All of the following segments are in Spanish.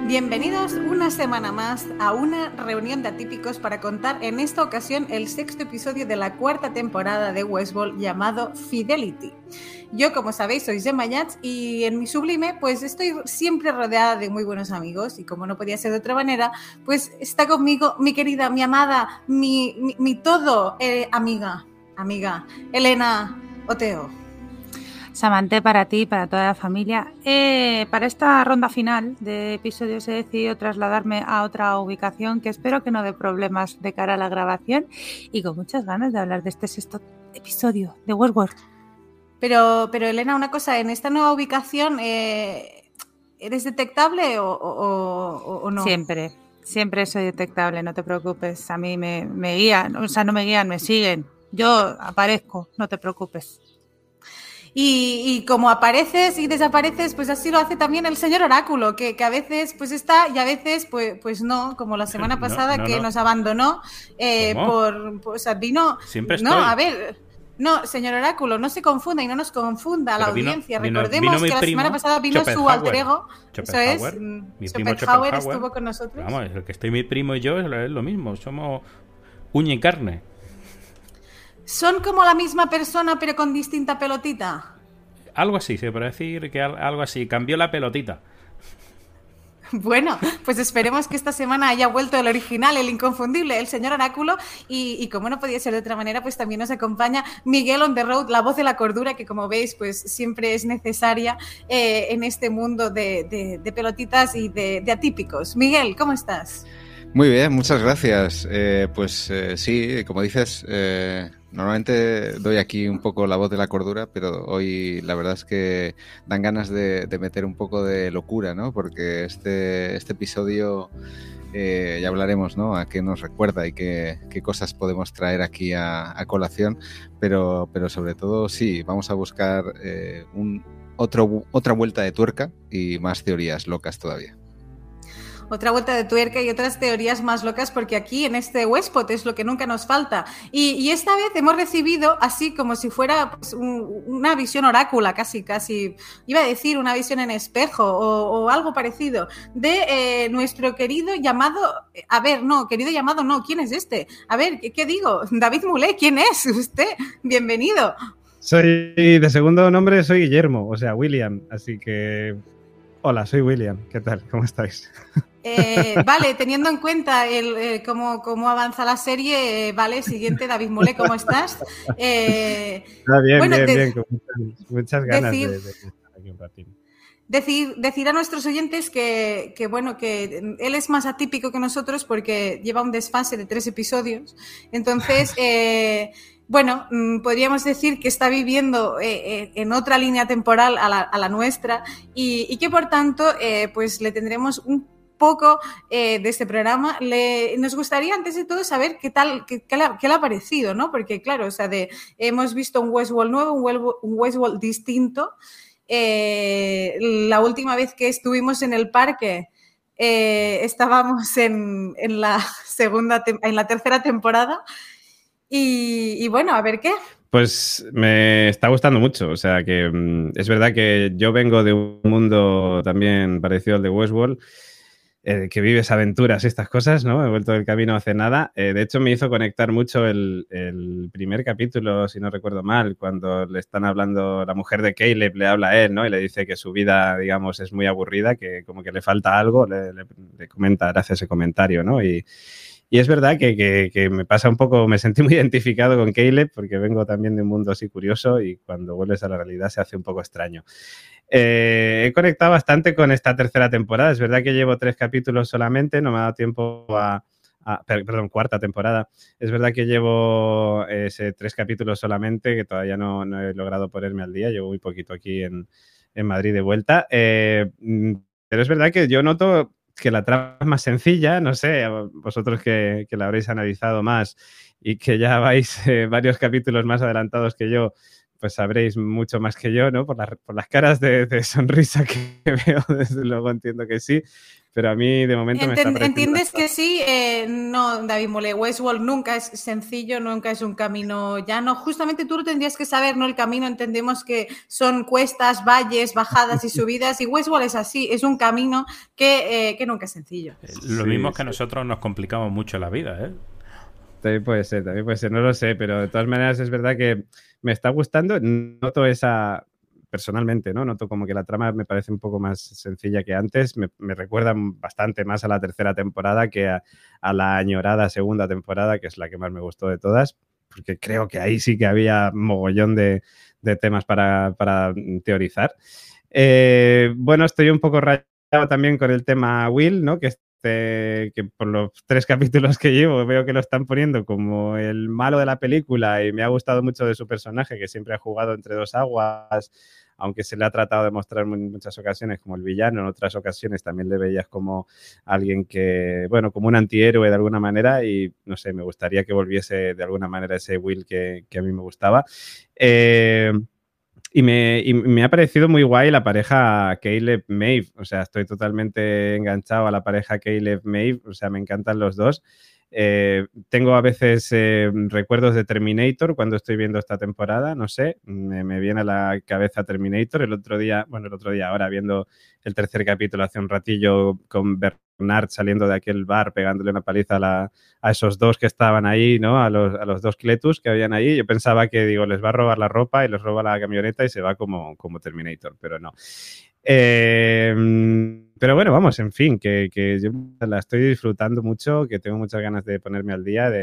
Bienvenidos una semana más a una reunión de atípicos para contar en esta ocasión el 6º episodio de la 4ª temporada de Westworld llamado Fidelity. Yo, como sabéis, soy Gemma Yats y en mi sublime pues estoy siempre rodeada de muy buenos amigos y como no podía ser de otra manera, pues está conmigo mi querida, mi amada, mi todo, amiga, Elena Oteo. Samantha, para ti y para toda la familia. Para esta ronda final de episodios he decidido trasladarme a otra ubicación que espero que no dé problemas de cara a la grabación y con muchas ganas de hablar de este 6º episodio de Westworld. Pero Elena, una cosa, en esta nueva ubicación, ¿eres detectable o no? Siempre soy detectable, no te preocupes. A mí me guían, o sea, no me guían, me siguen. Yo aparezco, no te preocupes. Y como apareces y desapareces, pues así lo hace también el señor Oráculo, que a veces pues está y a veces pues no, como la semana pasada no. Nos abandonó o sea, vino... Siempre estoy. No, a ver... No, señor Oráculo, no se confunda y no nos confunda la audiencia. Recordemos que la semana pasada vino su alter ego. Eso es, mi primo Schopenhauer estuvo con nosotros. Vamos, el que estoy mi primo y yo es lo mismo, somos uña y carne. ¿Son como la misma persona pero con distinta pelotita? Algo así, se puede decir que algo así, cambió la pelotita. Bueno, pues esperemos que esta semana haya vuelto el original, el inconfundible, el señor Oráculo y como no podía ser de otra manera, pues también nos acompaña Miguel on the road, la voz de la cordura, que como veis, pues siempre es necesaria en este mundo de pelotitas y de atípicos. Miguel, ¿cómo estás? Muy bien, muchas gracias. Sí, como dices, normalmente doy aquí un poco la voz de la cordura, pero hoy la verdad es que dan ganas de meter un poco de locura, ¿no? Porque este episodio ya hablaremos, ¿no? A qué nos recuerda y qué cosas podemos traer aquí a colación, pero sobre todo sí, vamos a buscar otra vuelta de tuerca y más teorías locas todavía. Otra vuelta de tuerca y otras teorías más locas, porque aquí en este Westpod es lo que nunca nos falta. Y esta vez hemos recibido, así como si fuera pues, una visión orácula, casi, iba a decir una visión en espejo o algo parecido, de nuestro querido llamado, ¿quién es este? A ver, ¿qué digo? David Mulé, ¿quién es usted? Bienvenido. Soy, de segundo nombre soy Guillermo, o sea, William, así que... Hola, soy William, ¿qué tal? ¿Cómo estáis? Vale, teniendo en cuenta cómo avanza la serie, vale, siguiente, David Mulé, ¿cómo estás? Bien, bien, muchas ganas de estar aquí un ratito. Decir a nuestros oyentes que él es más atípico que nosotros porque lleva un desfase de 3 episodios, entonces... podríamos decir que está viviendo en otra línea temporal a la nuestra y que por tanto pues le tendremos un poco de este programa. Nos gustaría antes de todo saber qué le ha parecido, ¿no? Porque claro, o sea, hemos visto un Westworld nuevo, un Westworld distinto. La última vez que estuvimos en el parque estábamos en la 3ª temporada. Y bueno, a ver qué. Pues me está gustando mucho, o sea que es verdad que yo vengo de un mundo también parecido al de Westworld, que vives aventuras y estas cosas, ¿no? He vuelto del camino hace nada. De hecho, me hizo conectar mucho el primer capítulo, si no recuerdo mal, cuando le están hablando, la mujer de Caleb le habla a él, ¿no? Y le dice que su vida, digamos, es muy aburrida, que como que le falta algo, le comenta, le hace ese comentario, ¿no? Y es verdad que me pasa un poco, me sentí muy identificado con Caleb porque vengo también de un mundo así curioso y cuando vuelves a la realidad se hace un poco extraño. He conectado bastante con esta 3ª temporada. Es verdad que llevo 3 capítulos solamente, no me ha dado tiempo perdón, 4ª temporada. Es verdad que llevo 3 capítulos solamente, que todavía no he logrado ponerme al día. Llevo muy poquito aquí en Madrid de vuelta. Pero es verdad que yo noto que la trama es más sencilla, no sé, vosotros que la habréis analizado más y que ya vais varios capítulos más adelantados que yo, pues sabréis mucho más que yo, ¿no? Por las caras de sonrisa que veo, desde luego entiendo que sí, pero a mí de momento me está pareciendo... ¿Entiendes que sí? No, David Mole, Westworld nunca es sencillo, nunca es un camino llano. Justamente tú lo tendrías que saber, ¿no? El camino, entendemos que son cuestas, valles, bajadas y subidas, y Westworld es así, es un camino que nunca es sencillo. Lo mismo es que nosotros nos complicamos mucho la vida, ¿eh? También puede ser, no lo sé, pero de todas maneras es verdad que me está gustando, noto esa, personalmente, ¿no? Noto como que la trama me parece un poco más sencilla que antes, me recuerda bastante más a la tercera temporada que a la añorada segunda temporada, que es la que más me gustó de todas, porque creo que ahí sí que había mogollón de temas para teorizar. Bueno, estoy un poco rayado también con el tema Will, ¿no? Que por los 3 capítulos que llevo veo que lo están poniendo como el malo de la película y me ha gustado mucho de su personaje, que siempre ha jugado entre dos aguas, aunque se le ha tratado de mostrar en muchas ocasiones como el villano, en otras ocasiones también le veías como alguien que, bueno, como un antihéroe de alguna manera, y no sé, me gustaría que volviese de alguna manera ese Will que a mí me gustaba. Y me ha parecido muy guay la pareja Caleb-Maeve. O sea, estoy totalmente enganchado a la pareja Caleb-Maeve. O sea, me encantan los dos. Tengo a veces recuerdos de Terminator cuando estoy viendo esta temporada. No sé, me viene a la cabeza Terminator. El otro día ahora viendo el tercer capítulo hace un ratillo con Bernard saliendo de aquel bar pegándole una paliza a esos dos que estaban ahí, ¿no? A los dos Cletus que habían ahí. Yo pensaba que, les va a robar la ropa y les roba la camioneta y se va como Terminator, pero no. Pero bueno, vamos, en fin, que yo la estoy disfrutando mucho, que tengo muchas ganas de ponerme al día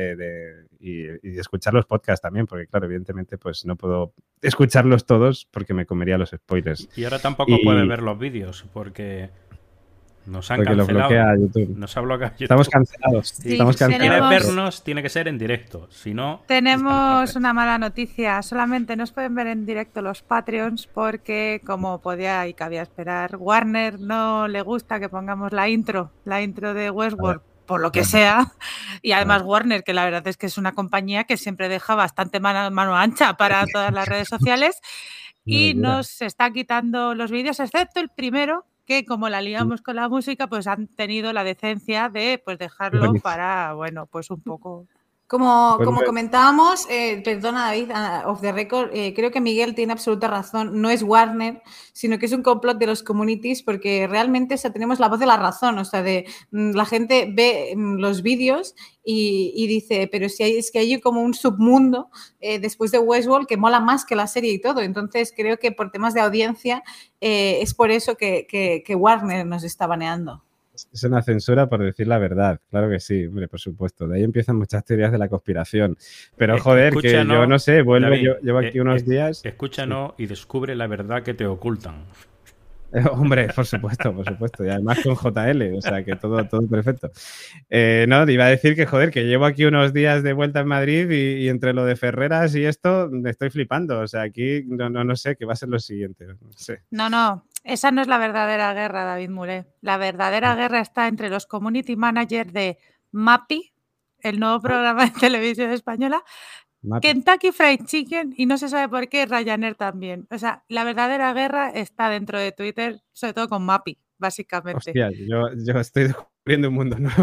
y de escuchar los podcasts también, porque claro, evidentemente pues no puedo escucharlos todos porque me comería los spoilers. Y ahora tampoco puedes ver los vídeos porque nos han porque cancelado. Lo bloquea YouTube. Nos ha bloqueado YouTube. Estamos cancelados. Sí, estamos cancelados. Si quieres vernos, tiene que ser en directo. Si no... Tenemos una mala noticia. Solamente nos pueden ver en directo los Patreons porque, como podía y cabía esperar, Warner no le gusta que pongamos la intro de Westworld, por lo que sea. Y además Warner, que la verdad es que es una compañía que siempre deja bastante mano ancha para todas las redes sociales, y nos está quitando los vídeos, excepto el primero, que como la liamos con la música, pues han tenido la decencia de pues dejarlo para, bueno, pues un poco... Como comentábamos, perdona David, off the record, creo que Miguel tiene absoluta razón, no es Warner, sino que es un complot de los communities, porque realmente tenemos la voz de la razón, o sea, la gente ve los vídeos y dice, pero si es que hay como un submundo después de Westworld que mola más que la serie y todo, entonces creo que por temas de audiencia es por eso que Warner nos está baneando. Es una censura por decir la verdad, claro que sí, hombre, por supuesto. De ahí empiezan muchas teorías de la conspiración. Pero joder, que yo no sé, llevo aquí unos días... Escúchanos y descubre la verdad que te ocultan. Hombre, por supuesto. Y además con JL, o sea, que todo perfecto. No, iba a decir que, joder, que llevo aquí unos días de vuelta en Madrid y entre lo de Ferreras y esto, me estoy flipando. O sea, aquí no sé qué va a ser lo siguiente. No sé. No, esa no es la verdadera guerra, David Muré. La verdadera guerra está entre los community managers de MAPI, el nuevo programa de televisión española, Kentucky Fried Chicken y no se sabe por qué Ryanair también. O sea, la verdadera guerra está dentro de Twitter, sobre todo con MAPI, básicamente. Hostia, yo estoy descubriendo un mundo nuevo.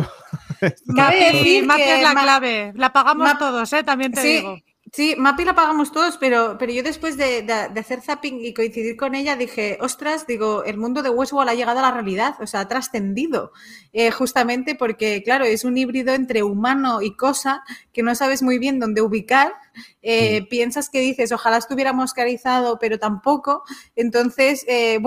MAPI es la clave. La pagamos todos, también te digo. Sí, MAPI la pagamos todos, pero yo después de hacer zapping y coincidir con ella dije, ostras, el mundo de Westworld ha llegado a la realidad, o sea, ha trascendido, justamente porque, claro, es un híbrido entre humano y cosa que no sabes muy bien dónde ubicar, piensas que dices, ojalá estuviera oscarizado, pero tampoco, entonces,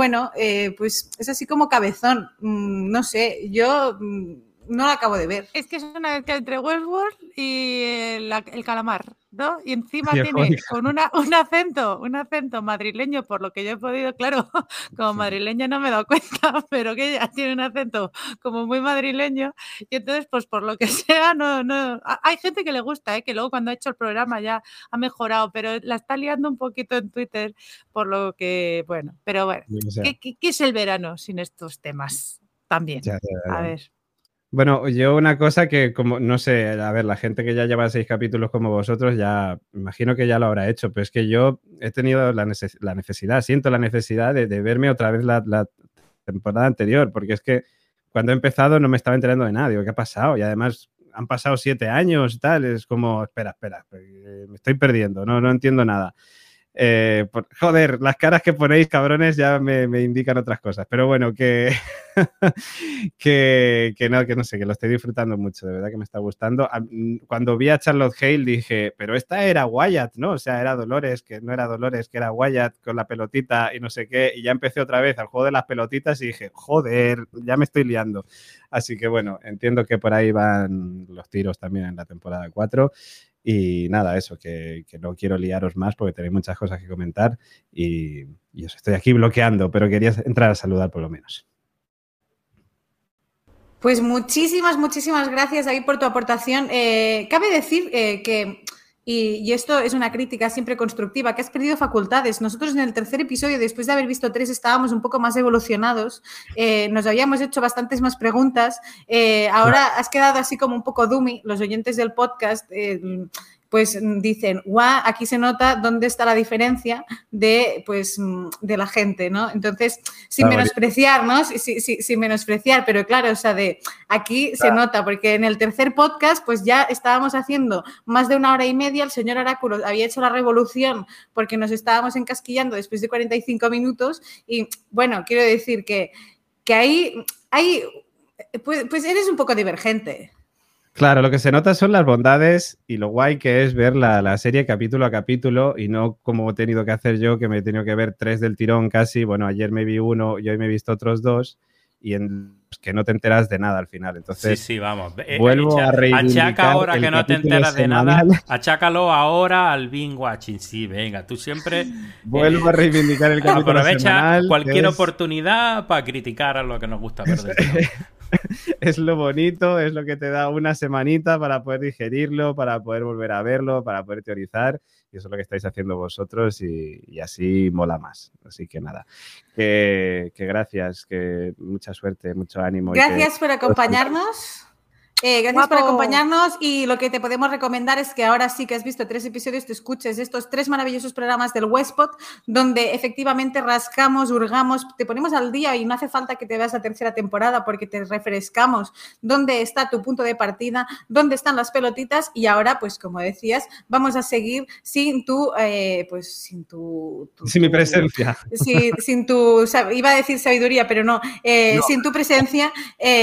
pues es así como cabezón, no sé, yo... no la acabo de ver. Es que es una mezcla entre Westworld y el calamar, ¿no? Y encima tiene con un acento madrileño, por lo que yo he podido, claro, como madrileña no me he dado cuenta, pero que ella tiene un acento como muy madrileño, y entonces, pues por lo que sea, no. Hay gente que le gusta, que luego cuando ha hecho el programa ya ha mejorado, pero la está liando un poquito en Twitter, por lo que, bueno, pero bueno, ¿qué es el verano sin estos temas? También, a ver. Bueno, yo una cosa que, como no sé, a ver, la gente que ya lleva 6 capítulos como vosotros, ya imagino que ya lo habrá hecho, pero es que yo he tenido la necesidad, siento la necesidad de verme otra vez la temporada anterior, porque es que cuando he empezado no me estaba enterando de nada, digo, ¿qué ha pasado? Y además han pasado 7 años y tal, es como, espera, me estoy perdiendo, no entiendo nada. Joder, las caras que ponéis, cabrones, ya me indican otras cosas. Pero bueno, que no sé, que lo estoy disfrutando mucho, de verdad que me está gustando. Cuando vi a Charlotte Hale dije, pero esta era Wyatt, ¿no? O sea, era Dolores, que no era Dolores, que era Wyatt con la pelotita y no sé qué. Y ya empecé otra vez al juego de las pelotitas y dije, joder, ya me estoy liando. Así que bueno, entiendo que por ahí van los tiros también en la temporada 4. Y nada, eso, que no quiero liaros más porque tenéis muchas cosas que comentar y os estoy aquí bloqueando, pero quería entrar a saludar por lo menos. Pues muchísimas gracias ahí por tu aportación. Cabe decir que, y esto es una crítica siempre constructiva, que has perdido facultades. Nosotros en el tercer episodio, después de haber visto 3, estábamos un poco más evolucionados, nos habíamos hecho bastantes más preguntas, ahora has quedado así como un poco dummy. Los oyentes del podcast pues dicen, guau, aquí se nota dónde está la diferencia de la gente, ¿no? Entonces, sin menospreciar, ¿no? Sin menospreciar, pero claro, o sea, de aquí se nota, porque en el tercer podcast, pues ya estábamos haciendo más de 1 hora y media, el señor Oráculo había hecho la revolución porque nos estábamos encasquillando después de 45 minutos y, bueno, quiero decir que ahí pues eres un poco divergente. Claro, lo que se nota son las bondades y lo guay que es ver la serie capítulo a capítulo y no como he tenido que hacer yo, que me he tenido que ver 3 del tirón casi. Bueno, ayer me vi 1 y hoy me he visto otros 2 y en los que no te enteras de nada al final. Entonces, sí, vamos. Vuelvo a reivindicar achaca ahora que no te enteras semanal. de nada. Achácalo ahora al binge watching. Sí, venga, tú siempre... Vuelvo a reivindicar el capítulo aprovecha semanal. Cualquier oportunidad para criticar a lo que nos gusta ver del tirón. Es lo bonito, es lo que te da una semanita para poder digerirlo, para poder volver a verlo, para poder teorizar, y eso es lo que estáis haciendo vosotros y así mola más. Así que nada, que gracias, que mucha suerte, mucho ánimo. Gracias por acompañarnos. Gracias por acompañarnos y lo que te podemos recomendar es que ahora sí que has visto 3 episodios, te escuches estos 3 maravillosos programas del Westpod donde efectivamente rascamos, hurgamos, te ponemos al día y no hace falta que te veas la tercera temporada porque te refrescamos dónde está tu punto de partida, dónde están las pelotitas y ahora, pues como decías, vamos a seguir sin tu sin mi presencia. Sin tu, iba a decir sabiduría, pero no. Sin tu presencia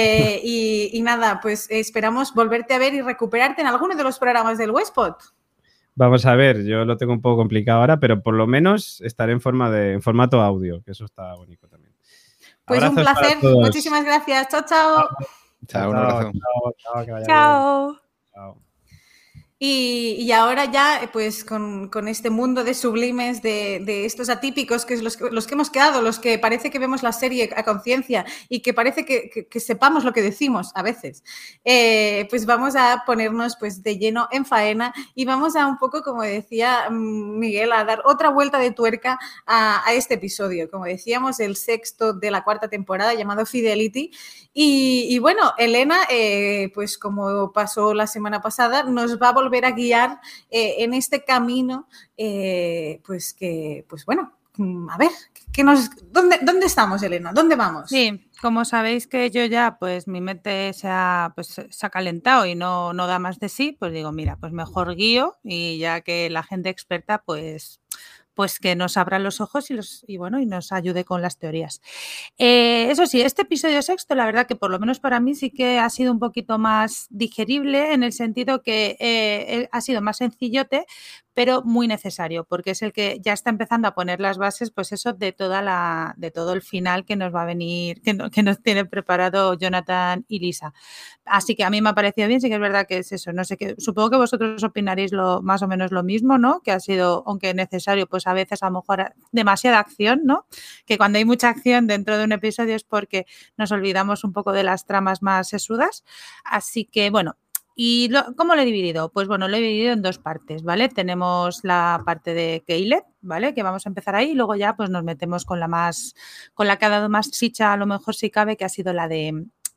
y nada, pues esperamos volverte a ver y recuperarte en alguno de los programas del Westpod. Vamos a ver, yo lo tengo un poco complicado ahora, pero por lo menos estaré en formato audio, que eso está bonito también. Pues abrazos, un placer, muchísimas gracias. Chao, chao. Chao, un abrazo. Chao. Y ahora ya, pues con este mundo de sublimes, de estos atípicos, que es los que hemos quedado, los que parece que vemos la serie a conciencia y que parece que sepamos lo que decimos a veces, pues vamos a ponernos pues de lleno en faena y vamos a un poco, como decía Miguel, a dar otra vuelta de tuerca a este episodio. Como decíamos, el 6º de la 4ª temporada, llamado Fidelity. Y bueno, Elena, pues como pasó la semana pasada, nos va a volver a guiar en este camino, pues bueno, a ver, ¿dónde estamos, Elena? ¿Dónde vamos? Sí, como sabéis que yo ya, pues mi mente se ha calentado y no da más de sí, pues digo, mira, pues mejor guío y ya que la gente experta, pues que nos abra los ojos y nos ayude con las teorías. Eso sí, este episodio 6º, la verdad que por lo menos para mí sí que ha sido un poquito más digerible en el sentido que ha sido más sencillote, pero muy necesario, porque es el que ya está empezando a poner las bases, pues eso, de todo el final que nos va a venir, que nos tiene preparado Jonathan y Lisa. Así que a mí me ha parecido bien, sí que es verdad que es eso, no sé qué, supongo que vosotros opinaréis más o menos lo mismo, ¿no? Que ha sido, aunque necesario, pues a veces a lo mejor demasiada acción, ¿no? Que cuando hay mucha acción dentro de un episodio es porque nos olvidamos un poco de las tramas más sesudas. Así que, bueno, ¿y cómo lo he dividido? Pues bueno, lo he dividido en 2 partes, ¿vale? Tenemos la parte de Caleb, ¿vale? Que vamos a empezar ahí y luego ya pues nos metemos con la que ha dado más chicha, a lo mejor si cabe, que ha sido la de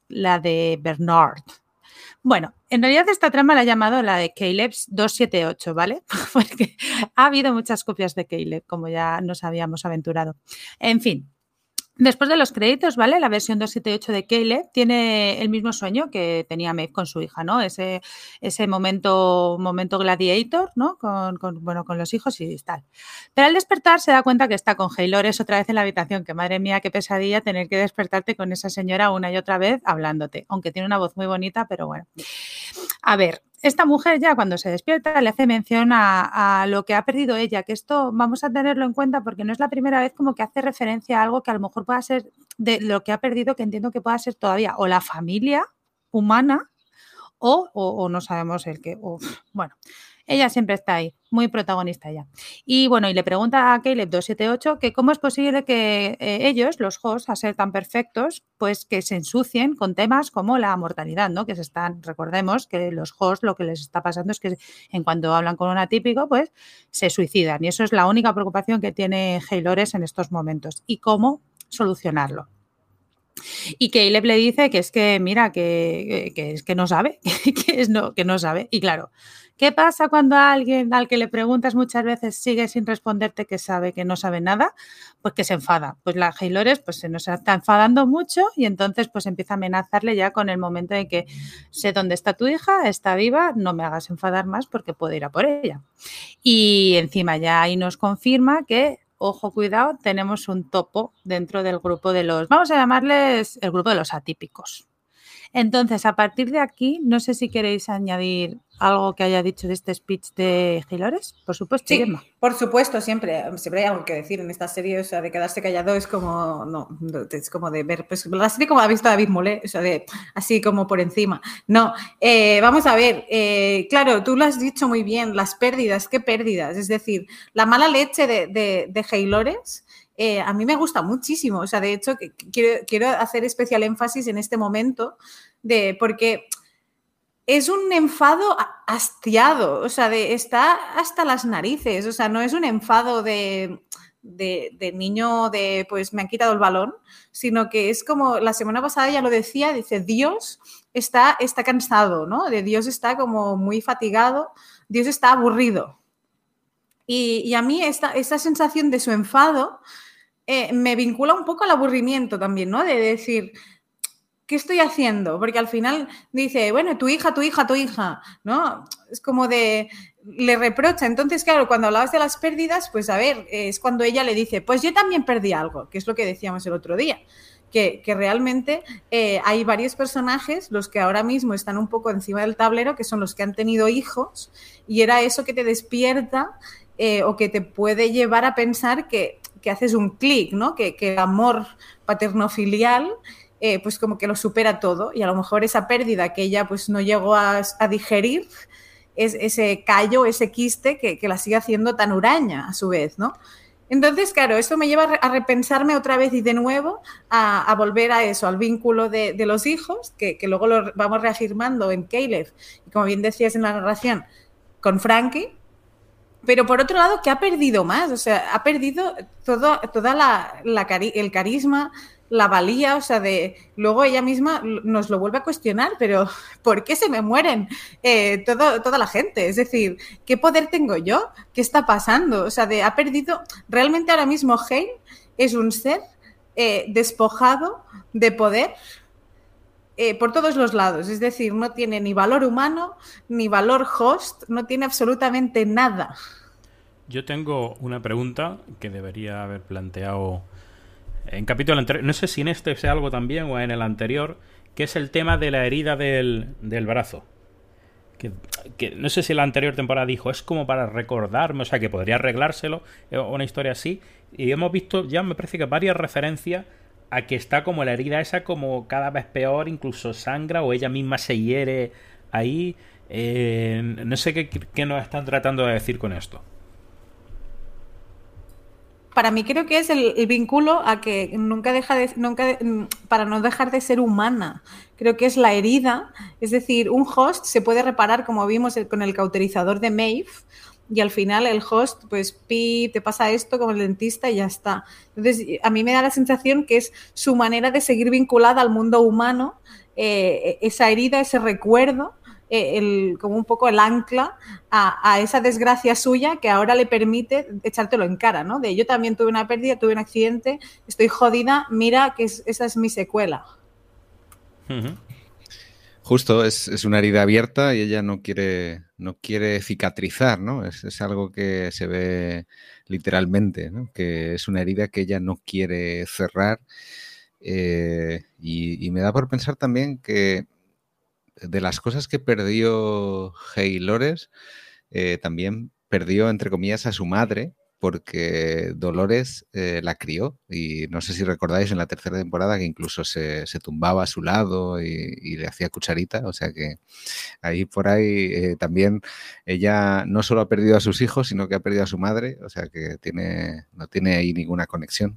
la de Bernard. Bueno, en realidad esta trama la he llamado la de Caleb 278, ¿vale? Porque ha habido muchas copias de Caleb, como ya nos habíamos aventurado. En fin. Después de los créditos, ¿vale? La versión 278 de Caleb tiene el mismo sueño que tenía Maeve con su hija, ¿no? Ese momento gladiator, ¿no? Con los hijos y tal. Pero al despertar se da cuenta que está con Haylores otra vez en la habitación, que madre mía, qué pesadilla tener que despertarte con esa señora una y otra vez hablándote, aunque tiene una voz muy bonita, pero bueno. A ver, esta mujer ya cuando se despierta le hace mención a lo que ha perdido ella, que esto vamos a tenerlo en cuenta porque no es la primera vez como que hace referencia a algo que a lo mejor pueda ser de lo que ha perdido, que entiendo que pueda ser todavía o la familia humana o no sabemos el qué. Bueno, ella siempre está ahí, muy protagonista ella. Y bueno, y le pregunta a Caleb 278 que cómo es posible que ellos, los hosts, a ser tan perfectos, pues que se ensucien con temas como la mortalidad, ¿no? Que recordemos que los hosts lo que les está pasando es que en cuanto hablan con un atípico, pues se suicidan. Y eso es la única preocupación que tiene Haylores en estos momentos. ¿Y cómo solucionarlo? Y Caleb le dice que es que, mira, que es que no sabe, que no sabe. Y claro, ¿qué pasa cuando a alguien al que le preguntas muchas veces sigue sin responderte que sabe que no sabe nada? Pues que se enfada. Pues la Haylores pues se nos está enfadando mucho y entonces pues empieza a amenazarle ya con el momento de que sé dónde está tu hija, está viva, no me hagas enfadar más porque puedo ir a por ella. Y encima ya ahí nos confirma que ojo, cuidado, tenemos un topo dentro del grupo de los, vamos a llamarles el grupo de los atípicos. Entonces, a partir de aquí, no sé si queréis añadir algo que haya dicho de este speech de Haylores. Por supuesto, sí, Gemma. Por supuesto, siempre hay algo que decir en esta serie, o sea, de quedarse callado es como, no, es como de ver, pues la serie como ha visto David Molé, o sea, de así como por encima. No, vamos a ver, claro, tú lo has dicho muy bien, las pérdidas, ¿qué pérdidas? Es decir, la mala leche de Haylores, a mí me gusta muchísimo, o sea, de hecho, quiero hacer especial énfasis en este momento, porque es un enfado hastiado, o sea, está hasta las narices, o sea, no es un enfado de niño de, pues, me han quitado el balón, sino que es como, la semana pasada ya lo decía, dice, Dios está cansado, ¿no? Dios está como muy fatigado, Dios está aburrido. Y a mí esta sensación de su enfado me vincula un poco al aburrimiento también, ¿no? De decir, ¿qué estoy haciendo? Porque al final dice, bueno, tu hija, ¿no? Es como le reprocha. Entonces, claro, cuando hablabas de las pérdidas, pues a ver, es cuando ella le dice, pues yo también perdí algo, que es lo que decíamos el otro día, que realmente hay varios personajes, los que ahora mismo están un poco encima del tablero, que son los que han tenido hijos, y era eso que te despierta o que te puede llevar a pensar que haces un clic, ¿no? Que el amor paterno-filial pues como que lo supera todo y a lo mejor esa pérdida que ella pues no llegó a digerir es ese callo, ese quiste que la sigue haciendo tan huraña a su vez, ¿no? Entonces, claro, esto me lleva a repensarme otra vez y de nuevo a volver a eso, al vínculo de los hijos, que luego lo vamos reafirmando en Caleb y como bien decías en la narración, con Frankie. Pero por otro lado, ¿qué ha perdido más? O sea, ha perdido toda el carisma, la valía, o sea, luego ella misma nos lo vuelve a cuestionar, pero ¿por qué se me mueren toda la gente? Es decir, ¿qué poder tengo yo? ¿Qué está pasando? O sea, ha perdido, realmente ahora mismo Hale es un ser despojado de poder por todos los lados, es decir, no tiene ni valor humano, ni valor host, no tiene absolutamente nada. Yo tengo una pregunta que debería haber planteado en capítulo anterior, no sé si en este sea algo también o en el anterior, que es el tema de la herida del brazo. Que no sé si en la anterior temporada dijo, es como para recordarme, o sea, que podría arreglárselo, una historia así, y hemos visto ya, me parece que varias referencias a que está como la herida esa como cada vez peor, incluso sangra o ella misma se hiere ahí. No sé qué nos están tratando de decir con esto. Para mí creo que es el vínculo a que para no dejar de ser humana. Creo que es la herida, es decir, un host se puede reparar, como vimos con el cauterizador de Maeve, y al final el host, pues, te pasa esto como el dentista y ya está. Entonces, a mí me da la sensación que es su manera de seguir vinculada al mundo humano esa herida, ese recuerdo, como un poco el ancla a esa desgracia suya que ahora le permite echártelo en cara, ¿no? De yo también tuve una pérdida, tuve un accidente, estoy jodida, mira que esa es mi secuela. Justo, es una herida abierta y ella no quiere cicatrizar, ¿no? Es algo que se ve literalmente, ¿no? Que es una herida que ella no quiere cerrar. Y me da por pensar también que de las cosas que perdió Haylores, también perdió, entre comillas, a su madre, porque Dolores la crió. Y no sé si recordáis en la tercera temporada que incluso se tumbaba a su lado y le hacía cucharita. O sea que ahí por ahí también ella no solo ha perdido a sus hijos, sino que ha perdido a su madre. O sea que no tiene ahí ninguna conexión.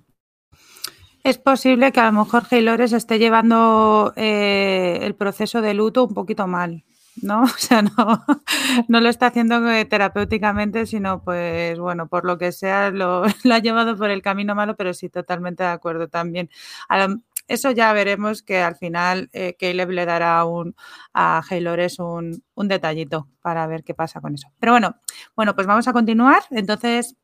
Es posible que a lo mejor Haylores esté llevando el proceso de luto un poquito mal, ¿no? O sea, no lo está haciendo terapéuticamente, sino pues bueno, por lo que sea, lo ha llevado por el camino malo, pero sí, totalmente de acuerdo también. Eso ya veremos que al final Caleb le dará a Haylores un detallito para ver qué pasa con eso. Pero bueno, pues vamos a continuar. Entonces,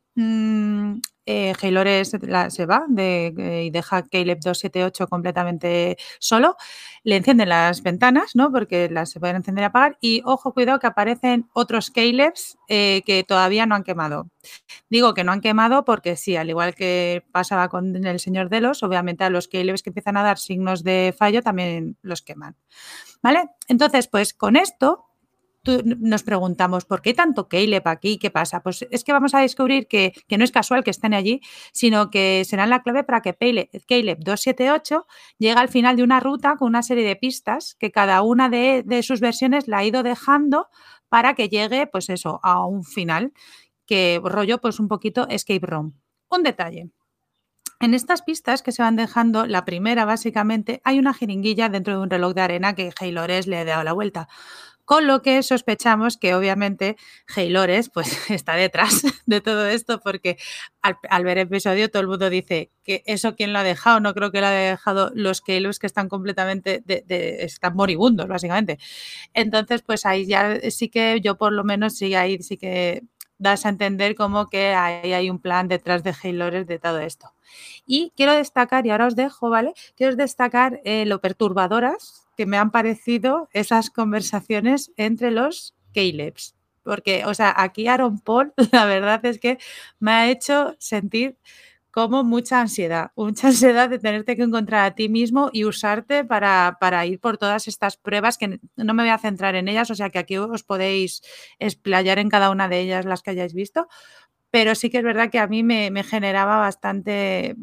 Haylores se va y deja a Caleb 278 completamente solo. Le encienden las ventanas, ¿no? Porque las se pueden encender y apagar. Y ojo, cuidado, que aparecen otros Calebs que todavía no han quemado. Digo que no han quemado porque sí, al igual que pasaba con el Señor Delos, obviamente a los Calebs que empiezan a dar signos de fallo también los queman. ¿Vale? Entonces, pues con esto nos preguntamos, ¿por qué tanto Caleb aquí? ¿Qué pasa? Pues es que vamos a descubrir que no es casual que estén allí, sino que serán la clave para que Caleb 278 llegue al final de una ruta con una serie de pistas que cada una de sus versiones la ha ido dejando para que llegue, pues eso, a un final que rollo pues un poquito escape room. Un detalle. En estas pistas que se van dejando, la primera básicamente, hay una jeringuilla dentro de un reloj de arena que Haylores le ha dado la vuelta. Con lo que sospechamos que obviamente Haylores pues está detrás de todo esto porque al ver el episodio todo el mundo dice que eso quién lo ha dejado, no creo que lo haya dejado los Calebs que están completamente, están moribundos básicamente. Entonces pues ahí ya sí que yo por lo menos sí que das a entender como que ahí hay un plan detrás de Haylores de todo esto. Y quiero destacar, y ahora os dejo, ¿vale? Quiero destacar lo perturbadoras que me han parecido esas conversaciones entre los Calebs. Porque, o sea, aquí Aaron Paul, la verdad es que me ha hecho sentir como mucha ansiedad de tenerte que encontrar a ti mismo y usarte para ir por todas estas pruebas que no me voy a centrar en ellas, o sea que aquí os podéis explayar en cada una de ellas las que hayáis visto, pero sí que es verdad que a mí me generaba bastante,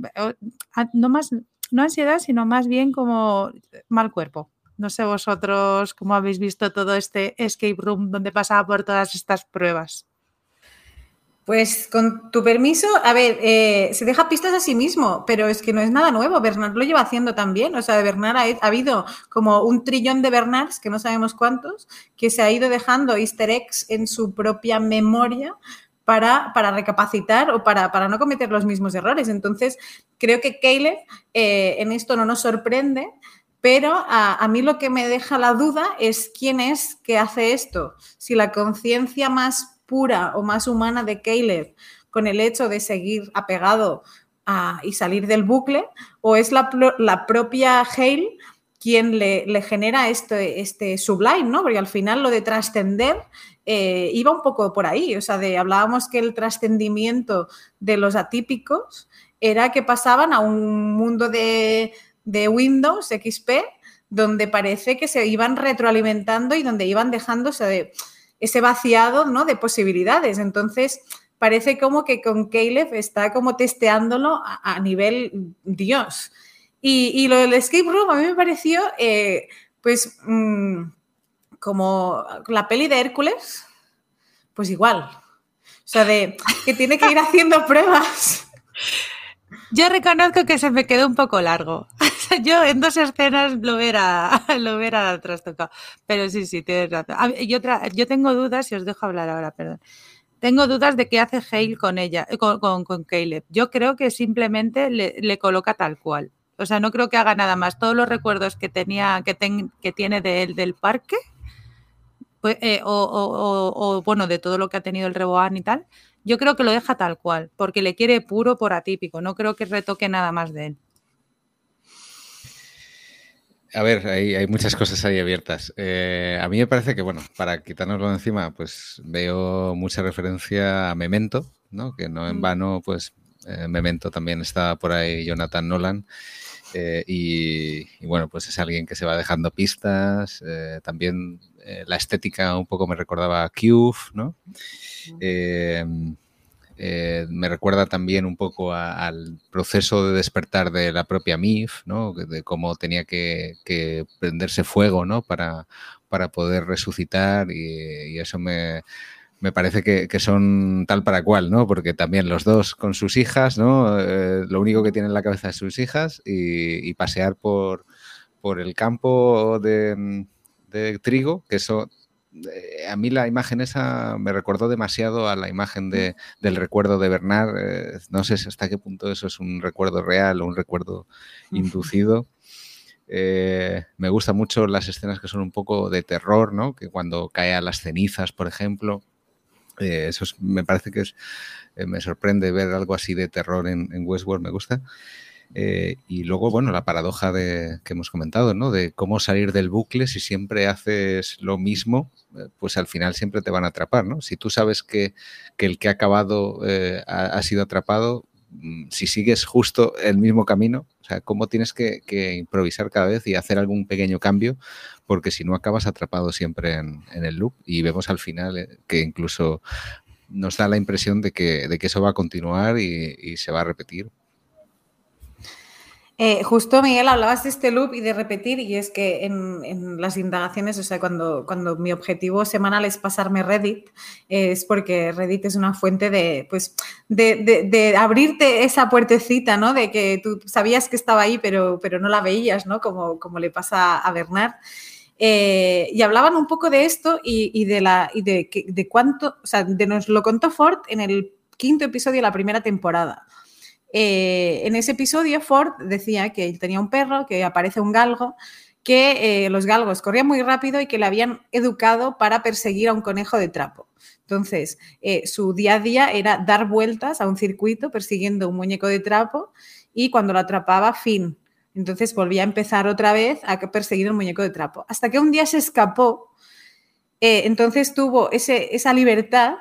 no ansiedad, sino más bien como mal cuerpo. No sé vosotros cómo habéis visto todo este escape room donde pasaba por todas estas pruebas. Pues con tu permiso, a ver, se deja pistas a sí mismo, pero es que no es nada nuevo. Bernard lo lleva haciendo también. O sea, de Bernard ha habido como 1 trillón de Bernards, que no sabemos cuántos, que se ha ido dejando easter eggs en su propia memoria para recapacitar o para no cometer los mismos errores. Entonces, creo que Caleb en esto no nos sorprende, pero a mí lo que me deja la duda es quién es que hace esto. Si la conciencia más pura o más humana de Caleb con el hecho de seguir apegado y salir del bucle, o es la propia Hale quien le genera este sublime, ¿no? Porque al final lo de trascender iba un poco por ahí. O sea, hablábamos que el trascendimiento de los atípicos era que pasaban a un mundo de Windows XP donde parece que se iban retroalimentando y donde iban dejándose ese vaciado, ¿no?, de posibilidades. Entonces, parece como que con Caleb está como testeándolo a nivel Dios. Y lo del escape room a mí me pareció, como la peli de Hércules, pues igual. O sea, que tiene que ir haciendo pruebas. Yo reconozco que se me quedó un poco largo. Yo en 2 escenas lo hubiera trastocado. Pero sí, tienes razón. Yo tengo dudas, y os dejo hablar ahora, perdón. Tengo dudas de qué hace Hale con ella, con Caleb. Yo creo que simplemente le coloca tal cual. O sea, no creo que haga nada más. Todos los recuerdos que tenía, que tiene de él del parque, pues, bueno, de todo lo que ha tenido el Reboán y tal, yo creo que lo deja tal cual, porque le quiere puro por atípico. No creo que retoque nada más de él. A ver, hay muchas cosas ahí abiertas. A mí me parece que, bueno, para quitárnoslo de encima, pues veo mucha referencia a Memento, ¿no? Que no en vano, pues Memento también está por ahí Jonathan Nolan. Y bueno, pues es alguien que se va dejando pistas. También la estética un poco me recordaba a Cube, ¿no? Me recuerda también un poco al proceso de despertar de la propia Mif, ¿no? De cómo tenía que prenderse fuego, ¿no? Para poder resucitar y eso me parece que son tal para cual, ¿no? Porque también los dos con sus hijas, ¿no? Lo único que tienen en la cabeza es sus hijas y pasear por el campo de trigo, que eso... a mí la imagen esa me recordó demasiado a la imagen del recuerdo de Bernard. No sé hasta qué punto eso es un recuerdo real o un recuerdo inducido. Me gustan mucho las escenas que son un poco de terror, ¿no? Que cuando cae a las cenizas, por ejemplo. Eso me parece que me sorprende ver algo así de terror en Westworld, me gusta. Y luego, bueno, la paradoja que hemos comentado, ¿no? De cómo salir del bucle si siempre haces lo mismo, pues al final siempre te van a atrapar, ¿no? Si tú sabes que el que ha acabado ha sido atrapado, si sigues justo el mismo camino, o sea, cómo tienes que improvisar cada vez y hacer algún pequeño cambio, porque si no acabas atrapado siempre en el loop. Y vemos al final que incluso nos da la impresión de que eso va a continuar y se va a repetir. Justo, Miguel, hablabas de este loop y de repetir, y es que en las indagaciones, o sea, cuando mi objetivo semanal es pasarme Reddit, es porque Reddit es una fuente de abrirte esa puertecita, ¿no? De que tú sabías que estaba ahí, pero no la veías, ¿no? Como le pasa a Bernard. Y hablaban un poco de esto y de cuánto, o sea, nos lo contó Ford en el 5º episodio de la primera temporada. En ese episodio Ford decía que él tenía un perro, que aparece un galgo, que los galgos corrían muy rápido y que le habían educado para perseguir a un conejo de trapo. Entonces, su día a día era dar vueltas a un circuito persiguiendo un muñeco de trapo y cuando lo atrapaba, fin. Entonces volvía a empezar otra vez a perseguir el muñeco de trapo. Hasta que un día se escapó, entonces tuvo esa libertad,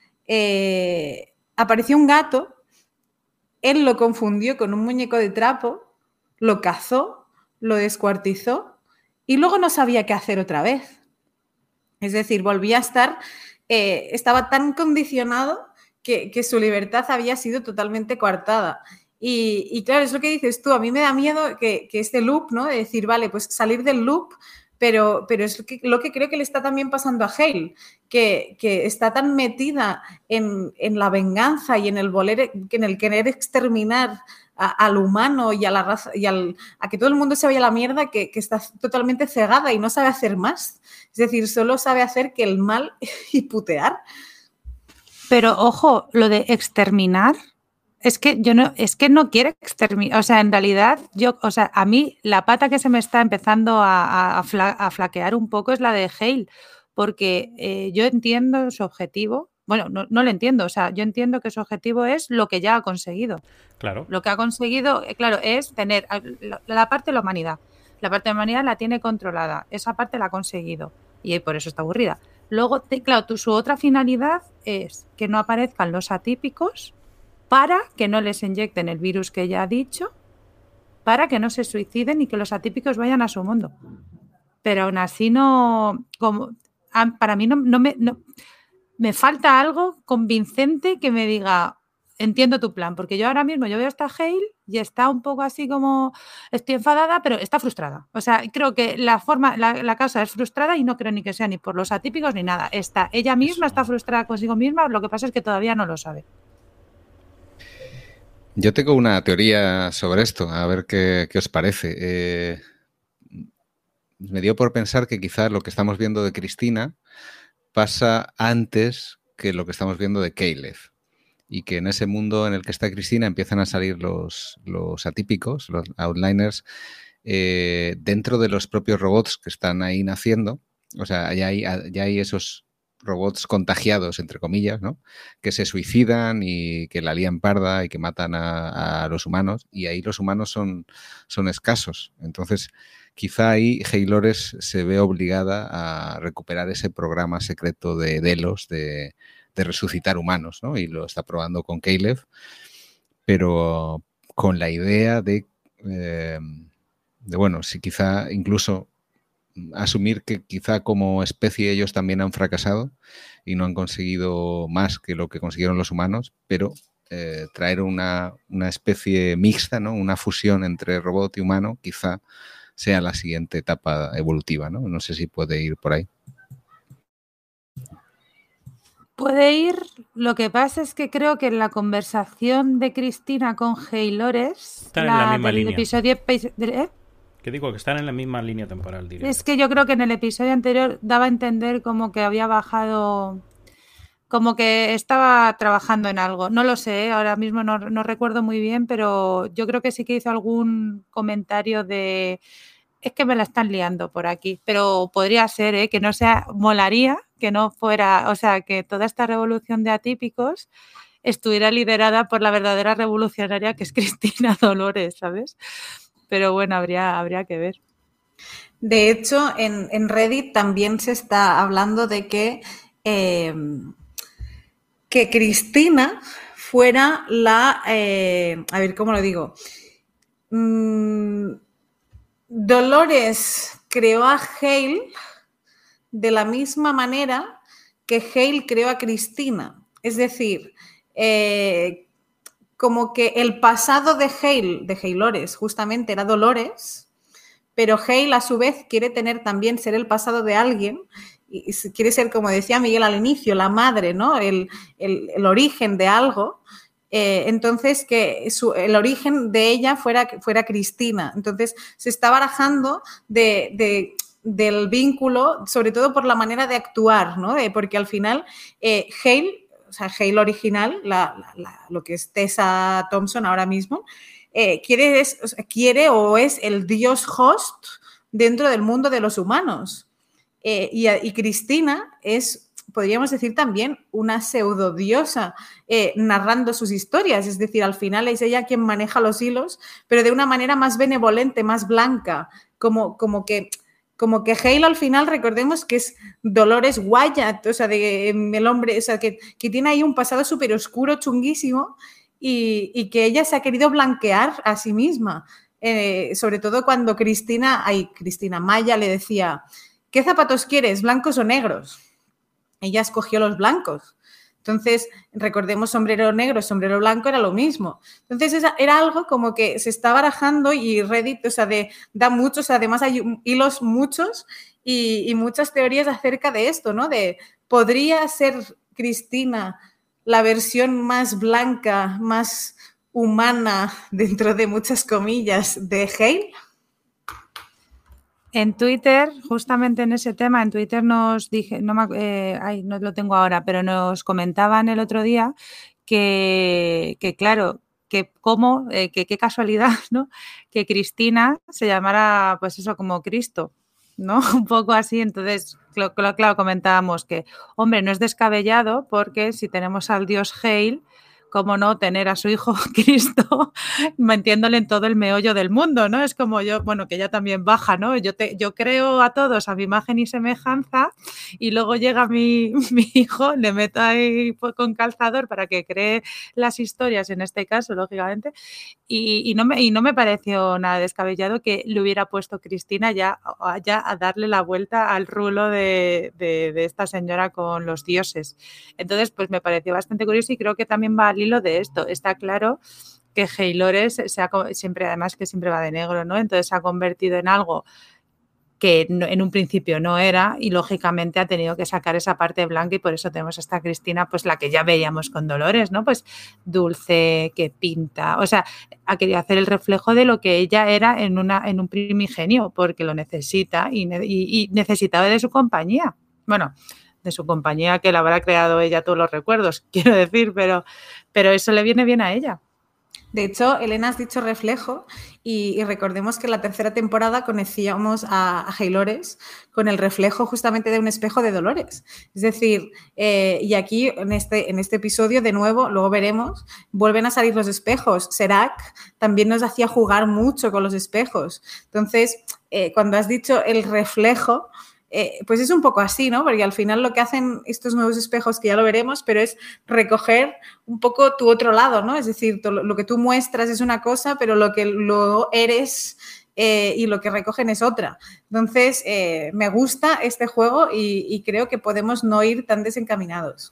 apareció un gato. Él lo confundió con un muñeco de trapo, lo cazó, lo descuartizó y luego no sabía qué hacer otra vez. Es decir, volvía a estar, estaba tan condicionado que su libertad había sido totalmente coartada. Y claro, es lo que dices tú, a mí me da miedo que este loop, ¿no? De decir, vale, pues salir del loop, pero es lo que creo que le está también pasando a Hale, que está tan metida en la venganza y en el querer exterminar al humano y a la raza y a que todo el mundo se vaya a la mierda, que está totalmente cegada y no sabe hacer más. Es decir, solo sabe hacer que el mal y putear. Pero ojo, lo de exterminar, es que no quiere exterminar. O sea, en realidad, a mí la pata que se me está empezando a flaquear un poco es la de Hale, porque yo entiendo su objetivo. Bueno, no lo entiendo. O sea, yo entiendo que su objetivo es lo que ya ha conseguido. Claro. Lo que ha conseguido, claro, es tener la parte de la humanidad. La parte de la humanidad la tiene controlada. Esa parte la ha conseguido. Y por eso está aburrida. Luego, claro, su otra finalidad es que no aparezcan los atípicos para que no les inyecten el virus que ya ha dicho, para que no se suiciden y que los atípicos vayan a su mundo. Pero aún así para mí no me falta algo convincente que me diga, entiendo tu plan, porque yo ahora mismo veo a esta Hale y está un poco así como, estoy enfadada, pero está frustrada. O sea, creo que la causa es frustrada y no creo ni que sea ni por los atípicos ni nada. Ella misma está frustrada consigo misma, lo que pasa es que todavía no lo sabe. Yo tengo una teoría sobre esto, a ver qué os parece. Me dio por pensar que quizá lo que estamos viendo de Cristina pasa antes que lo que estamos viendo de Caleb. y que en ese mundo en el que está Cristina empiezan a salir los atípicos, los outliners, dentro de los propios robots que están ahí naciendo. O sea, ya hay esos robots contagiados, entre comillas, ¿no? Que se suicidan y que la lían parda y que matan a los humanos, y ahí los humanos son escasos. Entonces, quizá ahí Haylores se ve obligada a recuperar ese programa secreto de Delos de resucitar humanos, ¿no? Y lo está probando con Caleb, pero con la idea de bueno, si quizá incluso asumir que quizá como especie ellos también han fracasado y no han conseguido más que lo que consiguieron los humanos, pero traer una especie mixta, ¿no? Una fusión entre robot y humano, quizá sea la siguiente etapa evolutiva, ¿no? No sé si puede ir por ahí. Puede ir, lo que pasa es que creo que en la conversación de Cristina con Haylores, están en la misma del línea. episodio... Que digo que están en la misma línea temporal, diría. Es que yo creo que en el episodio anterior daba a entender como que había bajado, como que estaba trabajando en algo. No lo sé, ahora mismo no recuerdo muy bien, pero yo creo que sí que hizo algún comentario de... Es que me la están liando por aquí, pero podría ser, que no sea, molaría que no fuera, o sea, que toda esta revolución de atípicos estuviera liderada por la verdadera revolucionaria que es Cristina Dolores, ¿sabes? Pero bueno, habría que ver. De hecho, en Reddit también se está hablando de que Cristina fuera la... a ver, ¿cómo lo digo? Dolores creó a Hale de la misma manera que Hale creó a Cristina. Es decir, como que el pasado de Haylores, justamente era Dolores, pero Hale a su vez quiere tener también ser el pasado de alguien y quiere ser, como decía Miguel al inicio, la madre, ¿no? El origen de algo. Entonces, que el origen de ella fuera Cristina. Entonces, se está barajando del vínculo, sobre todo por la manera de actuar, ¿no? Porque al final, Hale, o sea, Hale original, lo que es Tessa Thompson ahora mismo, quiere o es el dios host dentro del mundo de los humanos. Y Cristina es, podríamos decir también, una pseudodiosa narrando sus historias. Es decir, al final es ella quien maneja los hilos, pero de una manera más benevolente, más blanca, como que Hale al final, recordemos que es Dolores Wyatt, o sea, el hombre, o sea, que tiene ahí un pasado súper oscuro, chunguísimo, y que ella se ha querido blanquear a sí misma. Sobre todo cuando Cristina Maya le decía, ¿qué zapatos quieres, blancos o negros? Ella escogió los blancos. Entonces, recordemos, sombrero negro, sombrero blanco era lo mismo. Entonces, era algo como que se está barajando y Reddit, o sea, da muchos, además hay hilos muchos y muchas teorías acerca de esto, ¿no? ¿Podría ser Cristina la versión más blanca, más humana, dentro de muchas comillas, de Hale? En Twitter, justamente en ese tema, en Twitter nos dije, no lo tengo ahora, pero nos comentaban el otro día que claro, que qué casualidad, ¿no? Que Cristina se llamara, pues eso, como Cristo, ¿no? Un poco así. Entonces, claro, comentábamos que, hombre, no es descabellado porque si tenemos al dios Hale, cómo no tener a su hijo Cristo metiéndole en todo el meollo del mundo, ¿no? Es como yo, bueno, que ella también baja, ¿no? Yo creo a todos a mi imagen y semejanza y luego llega mi hijo, le meto ahí con calzador para que cree las historias, en este caso, lógicamente, y no me pareció nada descabellado que le hubiera puesto Cristina ya a darle la vuelta al rulo de esta señora con los dioses. Entonces, pues me pareció bastante curioso y creo que también va al hilo de esto. Está claro que Haylores siempre va de negro, ¿no? Entonces se ha convertido en algo que en un principio no era y lógicamente ha tenido que sacar esa parte blanca y por eso tenemos a esta Cristina, pues la que ya veíamos con Dolores, ¿no? Pues dulce, que pinta, o sea, ha querido hacer el reflejo de lo que ella era en un primigenio porque lo necesita y necesitaba de su compañía. Bueno, su compañía, que la habrá creado ella todos los recuerdos, quiero decir, pero eso le viene bien a ella. De hecho, Elena, has dicho reflejo y recordemos que en la tercera temporada conocíamos a Haylores con el reflejo justamente de un espejo de Dolores. Es decir, y aquí en este episodio, de nuevo, luego veremos, vuelven a salir los espejos. Serac también nos hacía jugar mucho con los espejos. Entonces, cuando has dicho el reflejo, pues es un poco así, ¿no? Porque al final lo que hacen estos nuevos espejos, que ya lo veremos, pero es recoger un poco tu otro lado, ¿no? Es decir, lo que tú muestras es una cosa, pero lo que luego eres y lo que recogen es otra. Entonces, me gusta este juego y creo que podemos no ir tan desencaminados.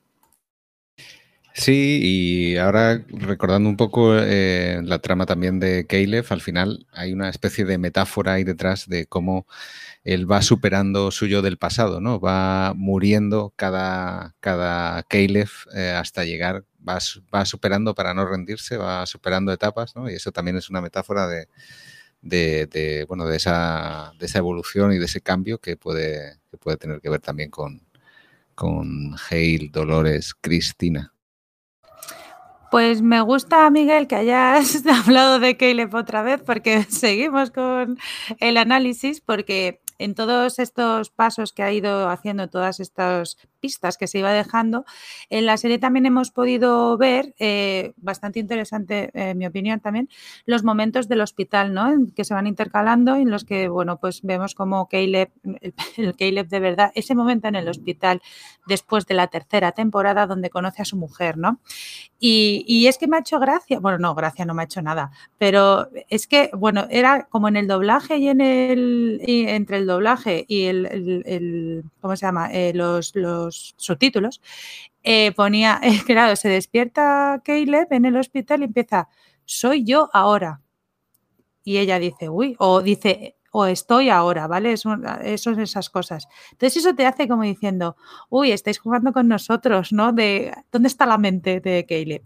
Sí, y ahora recordando un poco la trama también de Caleb, al final hay una especie de metáfora ahí detrás de cómo él va superando su yo del pasado, ¿no? Va muriendo cada Caleb hasta llegar, va superando para no rendirse, va superando etapas, ¿no? Y eso también es una metáfora de esa evolución y de ese cambio que puede tener que ver también con Hale, Dolores, Cristina. Pues me gusta, Miguel, que hayas hablado de Caleb otra vez, porque seguimos con el análisis, porque en todos estos pasos que ha ido haciendo, todas estas pistas que se iba dejando, en la serie también hemos podido ver, bastante interesante, en mi opinión también, los momentos del hospital, ¿no? Que se van intercalando, en los que, bueno, pues vemos como Caleb, el Caleb de verdad, ese momento en el hospital después de la tercera temporada donde conoce a su mujer, ¿no? Y es que me ha hecho gracia, bueno, no, gracia no me ha hecho nada, pero es que, bueno, era como en el doblaje y entre el doblaje y el ¿cómo se llama? Los subtítulos, ponía, claro, se despierta Caleb en el hospital y empieza, soy yo ahora. Y ella dice, uy, o dice, o estoy ahora, ¿vale? Son esas cosas. Entonces eso te hace como diciendo, uy, estáis jugando con nosotros, ¿no? ¿Dónde está la mente de Caleb?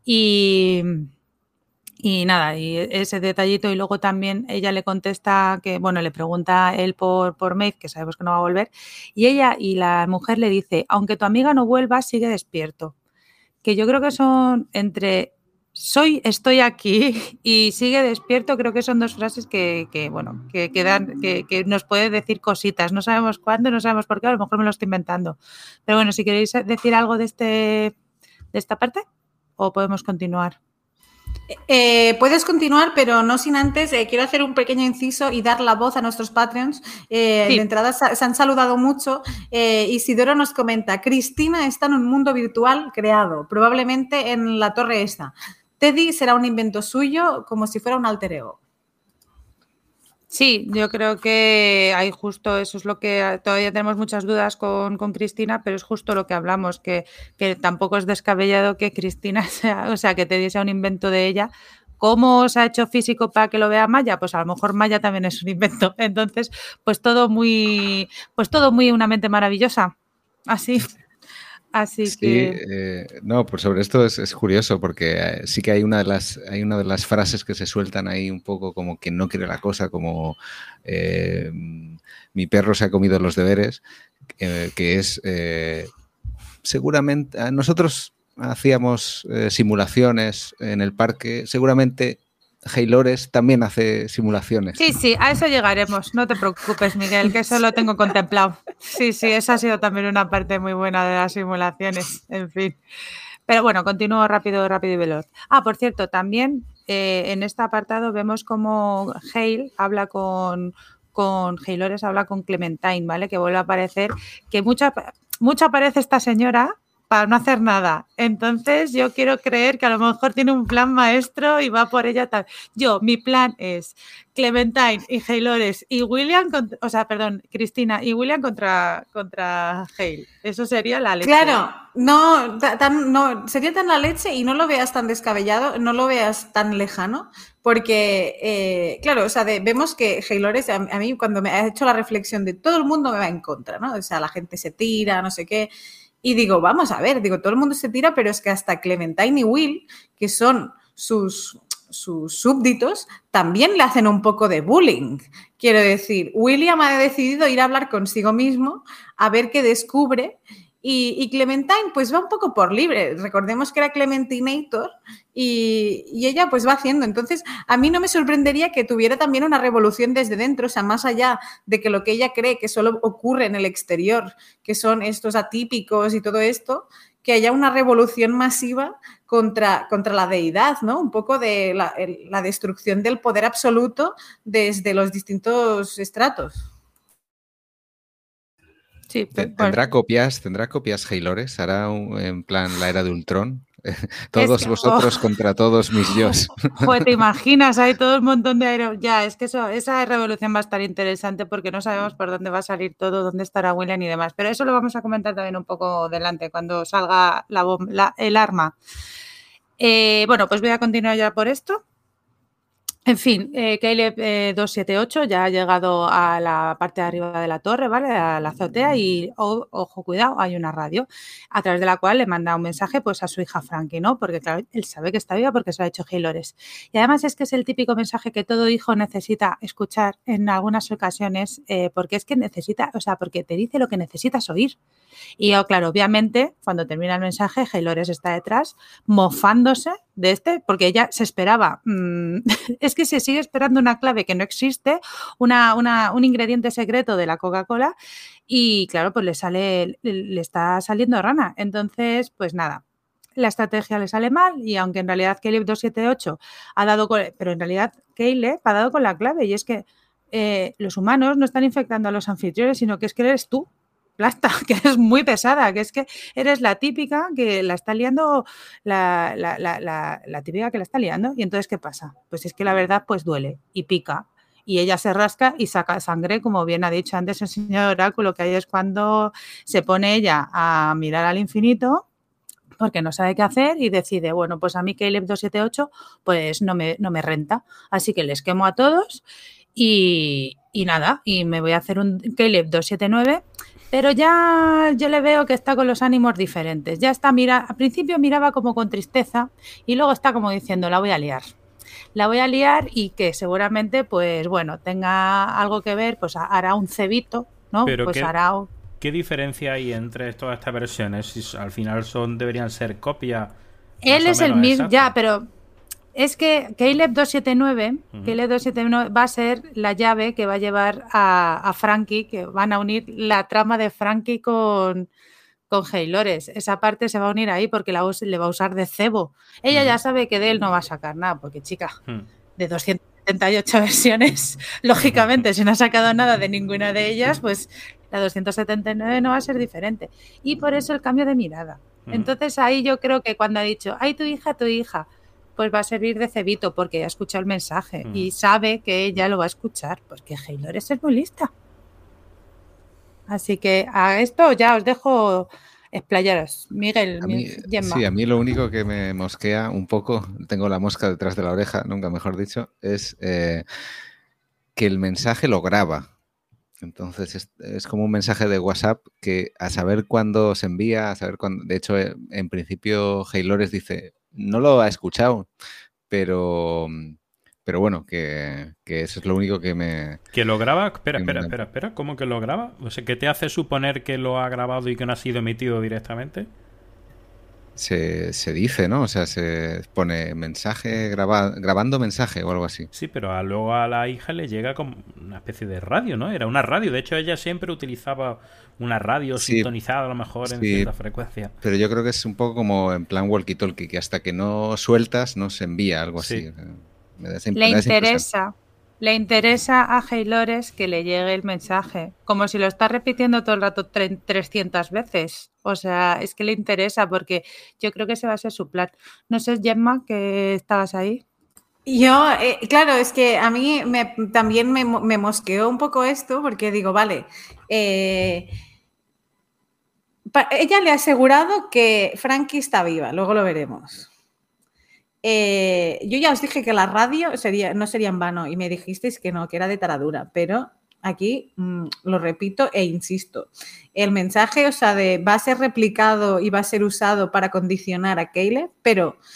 Y nada, y ese detallito, y luego también ella le contesta que, bueno, le pregunta él por Maeve, que sabemos que no va a volver, y ella y la mujer le dice, aunque tu amiga no vuelva, sigue despierto. Que yo creo que son entre estoy aquí y sigue despierto, creo que son dos frases que nos puede decir cositas. No sabemos cuándo, no sabemos por qué, a lo mejor me lo estoy inventando. Pero bueno, si queréis decir algo de esta parte, o podemos continuar. Puedes continuar, pero no sin antes, quiero hacer un pequeño inciso y dar la voz a nuestros Patreons. Sí. De entrada se han saludado mucho. Isidoro nos comenta, Cristina está en un mundo virtual creado, probablemente en la torre esta. Teddy será un invento suyo, como si fuera un alter ego. Sí, yo creo que hay justo eso es lo que todavía tenemos muchas dudas con Cristina, pero es justo lo que hablamos, que tampoco es descabellado que Cristina sea, o sea, que Teddy sea un invento de ella. ¿Cómo se ha hecho físico para que lo vea Maya? Pues a lo mejor Maya también es un invento. Entonces, pues todo muy una mente maravillosa. Así sí, que... no, pues sobre esto es curioso porque sí que hay una de las frases que se sueltan ahí un poco como que no quiere la cosa, como mi perro se ha comido los deberes, que es seguramente nosotros hacíamos simulaciones en el parque, seguramente Haylores también hace simulaciones. Sí, a eso llegaremos. No te preocupes, Miguel, que eso lo tengo contemplado. Sí, esa ha sido también una parte muy buena de las simulaciones, en fin. Pero bueno, continúo rápido y veloz. Por cierto, también en este apartado vemos cómo Hale habla con Haylores, habla con Clementine, ¿vale? Que vuelve a aparecer, que mucho aparece esta señora para no hacer nada. Entonces yo quiero creer que a lo mejor tiene un plan maestro y va por ella. Mi plan es Clementine y Haylores y Cristina y William contra Hale. Eso sería la leche. Claro, no, sería tan la leche y no lo veas tan descabellado, no lo veas tan lejano, porque, claro, o sea, vemos que Haylores, a mí cuando me ha hecho la reflexión de todo el mundo me va en contra, ¿no? O sea, la gente se tira, no sé qué. Y digo, vamos a ver, todo el mundo se tira, pero es que hasta Clementine y Will, que son sus súbditos también le hacen un poco de bullying. Quiero decir, William ha decidido ir a hablar consigo mismo a ver qué descubre y Clementine pues va un poco por libre. Recordemos que era Clementinator y ella pues va haciendo. Entonces, a mí no me sorprendería que tuviera también una revolución desde dentro, o sea, más allá de que lo que ella cree que solo ocurre en el exterior, que son estos atípicos y todo esto, que haya una revolución masiva contra la deidad, ¿no? Un poco de la destrucción del poder absoluto desde los distintos estratos. Sí, ¿Tendrá copias Haylores? ¿Hará en plan la era de Ultron? Todos vosotros contra todos mis yos. Joder, ¿te imaginas? Hay todo un montón de Ya, es que esa revolución va a estar interesante porque no sabemos por dónde va a salir todo, dónde estará William y demás. Pero eso lo vamos a comentar también un poco adelante, cuando salga el arma. Bueno, pues voy a continuar ya por esto. En fin, Caleb 278 ya ha llegado a la parte de arriba de la torre, ¿vale? A la azotea y, ojo, cuidado, hay una radio a través de la cual le manda un mensaje pues a su hija Frankie, ¿no? Porque claro, él sabe que está viva porque se lo ha hecho Haylores. Y además es que es el típico mensaje que todo hijo necesita escuchar en algunas ocasiones porque es que necesita, o sea, porque te dice lo que necesitas oír. Y claro, obviamente, cuando termina el mensaje, Haylores está detrás mofándose de porque ella se esperaba. Es que se sigue esperando una clave que no existe, un ingrediente secreto de la Coca-Cola y claro, pues le está saliendo rana. Entonces, pues nada, la estrategia le sale mal y aunque en realidad Caleb 278 ha dado pero en realidad Caleb ha dado con la clave y es que los humanos no están infectando a los anfitriones, sino que es que eres tú. Plasta, que eres muy pesada, que es que eres la típica que la está liando, la típica que la está liando. Y entonces, ¿qué pasa? Pues es que la verdad pues duele y pica. Y ella se rasca y saca sangre, como bien ha dicho antes el señor Oráculo, que ahí es cuando se pone ella a mirar al infinito porque no sabe qué hacer y decide, bueno, pues a mí Caleb 278 pues no me renta. Así que les quemo a todos y nada, y me voy a hacer un Caleb 279. Pero ya yo le veo que está con los ánimos diferentes. Ya está, al principio miraba como con tristeza y luego está como diciendo, la voy a liar. La voy a liar y que seguramente, pues bueno, tenga algo que ver, pues hará un cebito, ¿no? Pero pues ¿qué diferencia hay entre todas estas versiones? Si al final deberían ser copias. Él es el mismo, ya, pero es que Caleb 279, va a ser la llave que va a llevar a Frankie, que van a unir la trama de Frankie con Haylores. Esa parte se va a unir ahí porque le va a usar de cebo. Ella ya sabe que de él no va a sacar nada, porque chica, de 278 versiones, lógicamente, si no ha sacado nada de ninguna de ellas, pues la 279 no va a ser diferente. Y por eso el cambio de mirada. Entonces ahí yo creo que cuando ha dicho, ay, tu hija, pues va a servir de cebito porque ha escuchado el mensaje y sabe que ella lo va a escuchar porque Haylores es muy lista. Así que a esto ya os dejo explayaros. Miguel, Gemma. Sí, a mí lo único que me mosquea un poco, tengo la mosca detrás de la oreja, nunca mejor dicho, es que el mensaje lo graba. Entonces es como un mensaje de WhatsApp que a saber cuándo se envía, a saber cuándo. De hecho, en principio Haylores dice, no lo ha escuchado, pero bueno, que eso es lo único que me... ¿Que lo graba? Espera. ¿Cómo que lo graba? O sea, ¿qué te hace suponer que lo ha grabado y que no ha sido emitido directamente? Se dice, ¿no? O sea, se pone mensaje, grabando mensaje o algo así. Sí, pero luego a la hija le llega como una especie de radio, ¿no? Era una radio. De hecho, ella siempre utilizaba una radio sintonizada a lo mejor en cierta frecuencia. Pero yo creo que es un poco como en plan walkie-talkie, que hasta que no sueltas no se envía, algo así. Le interesa a Haylores que le llegue el mensaje, como si lo está repitiendo todo el rato 300 veces. O sea, es que le interesa porque yo creo que ese va a ser su plan. No sé, Gemma, que estabas ahí. Yo, claro, es que a mí también me mosqueó un poco esto porque digo, vale, ella le ha asegurado que Frankie está viva, luego lo veremos. Yo ya os dije que la radio no sería en vano y me dijisteis que no, que era de taradura, pero aquí lo repito e insisto. El mensaje, o sea, va a ser replicado y va a ser usado para condicionar a Caleb, pero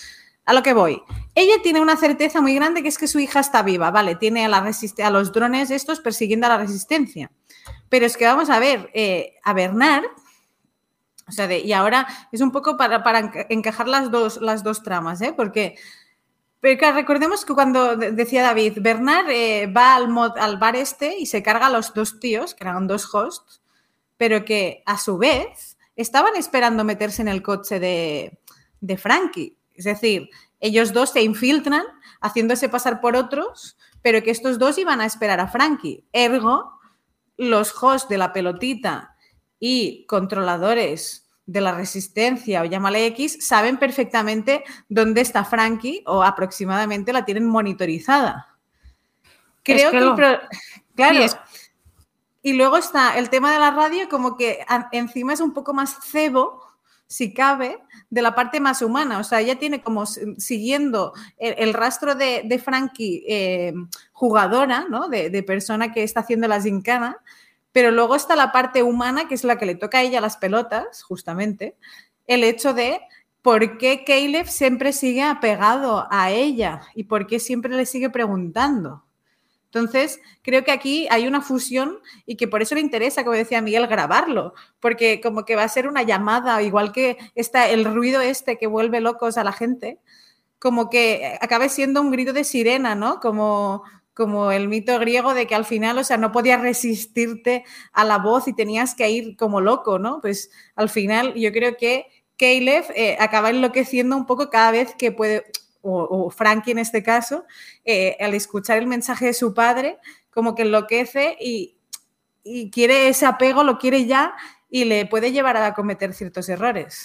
A lo que voy. Ella tiene una certeza muy grande que es que su hija está viva, ¿vale? Tiene a los drones estos persiguiendo a la resistencia. Pero es que vamos a ver, a Bernard, o sea, y ahora es un poco para encajar las dos tramas, ¿eh? Porque recordemos que cuando decía David, Bernard va al bar este y se carga a los 2 tíos, que eran 2 hosts, pero que a su vez estaban esperando meterse en el coche de Frankie. Es decir, ellos 2 se infiltran haciéndose pasar por otros, pero que estos 2 iban a esperar a Frankie. Ergo, los hosts de la pelotita y controladores de la resistencia o llámale X saben perfectamente dónde está Frankie o aproximadamente la tienen monitorizada. Creo que claro. Sí, y luego está el tema de la radio, como que encima es un poco más cebo, si cabe, de la parte más humana. O sea, ella tiene como siguiendo el rastro de Frankie jugadora, ¿no? De persona que está haciendo la gincana, pero luego está la parte humana, que es la que le toca a ella las pelotas, justamente, el hecho de por qué Caleb siempre sigue apegado a ella y por qué siempre le sigue preguntando. Entonces, creo que aquí hay una fusión y que por eso le interesa, como decía Miguel, grabarlo, porque como que va a ser una llamada, igual que el ruido que vuelve locos a la gente, como que acabe siendo un grito de sirena, ¿no? Como el mito griego de que al final, o sea, no podías resistirte a la voz y tenías que ir como loco, ¿no? Pues al final yo creo que Caleb acaba enloqueciendo un poco cada vez que puede... O Frankie en este caso, al escuchar el mensaje de su padre, como que enloquece y quiere ese apego, lo quiere ya y le puede llevar a cometer ciertos errores.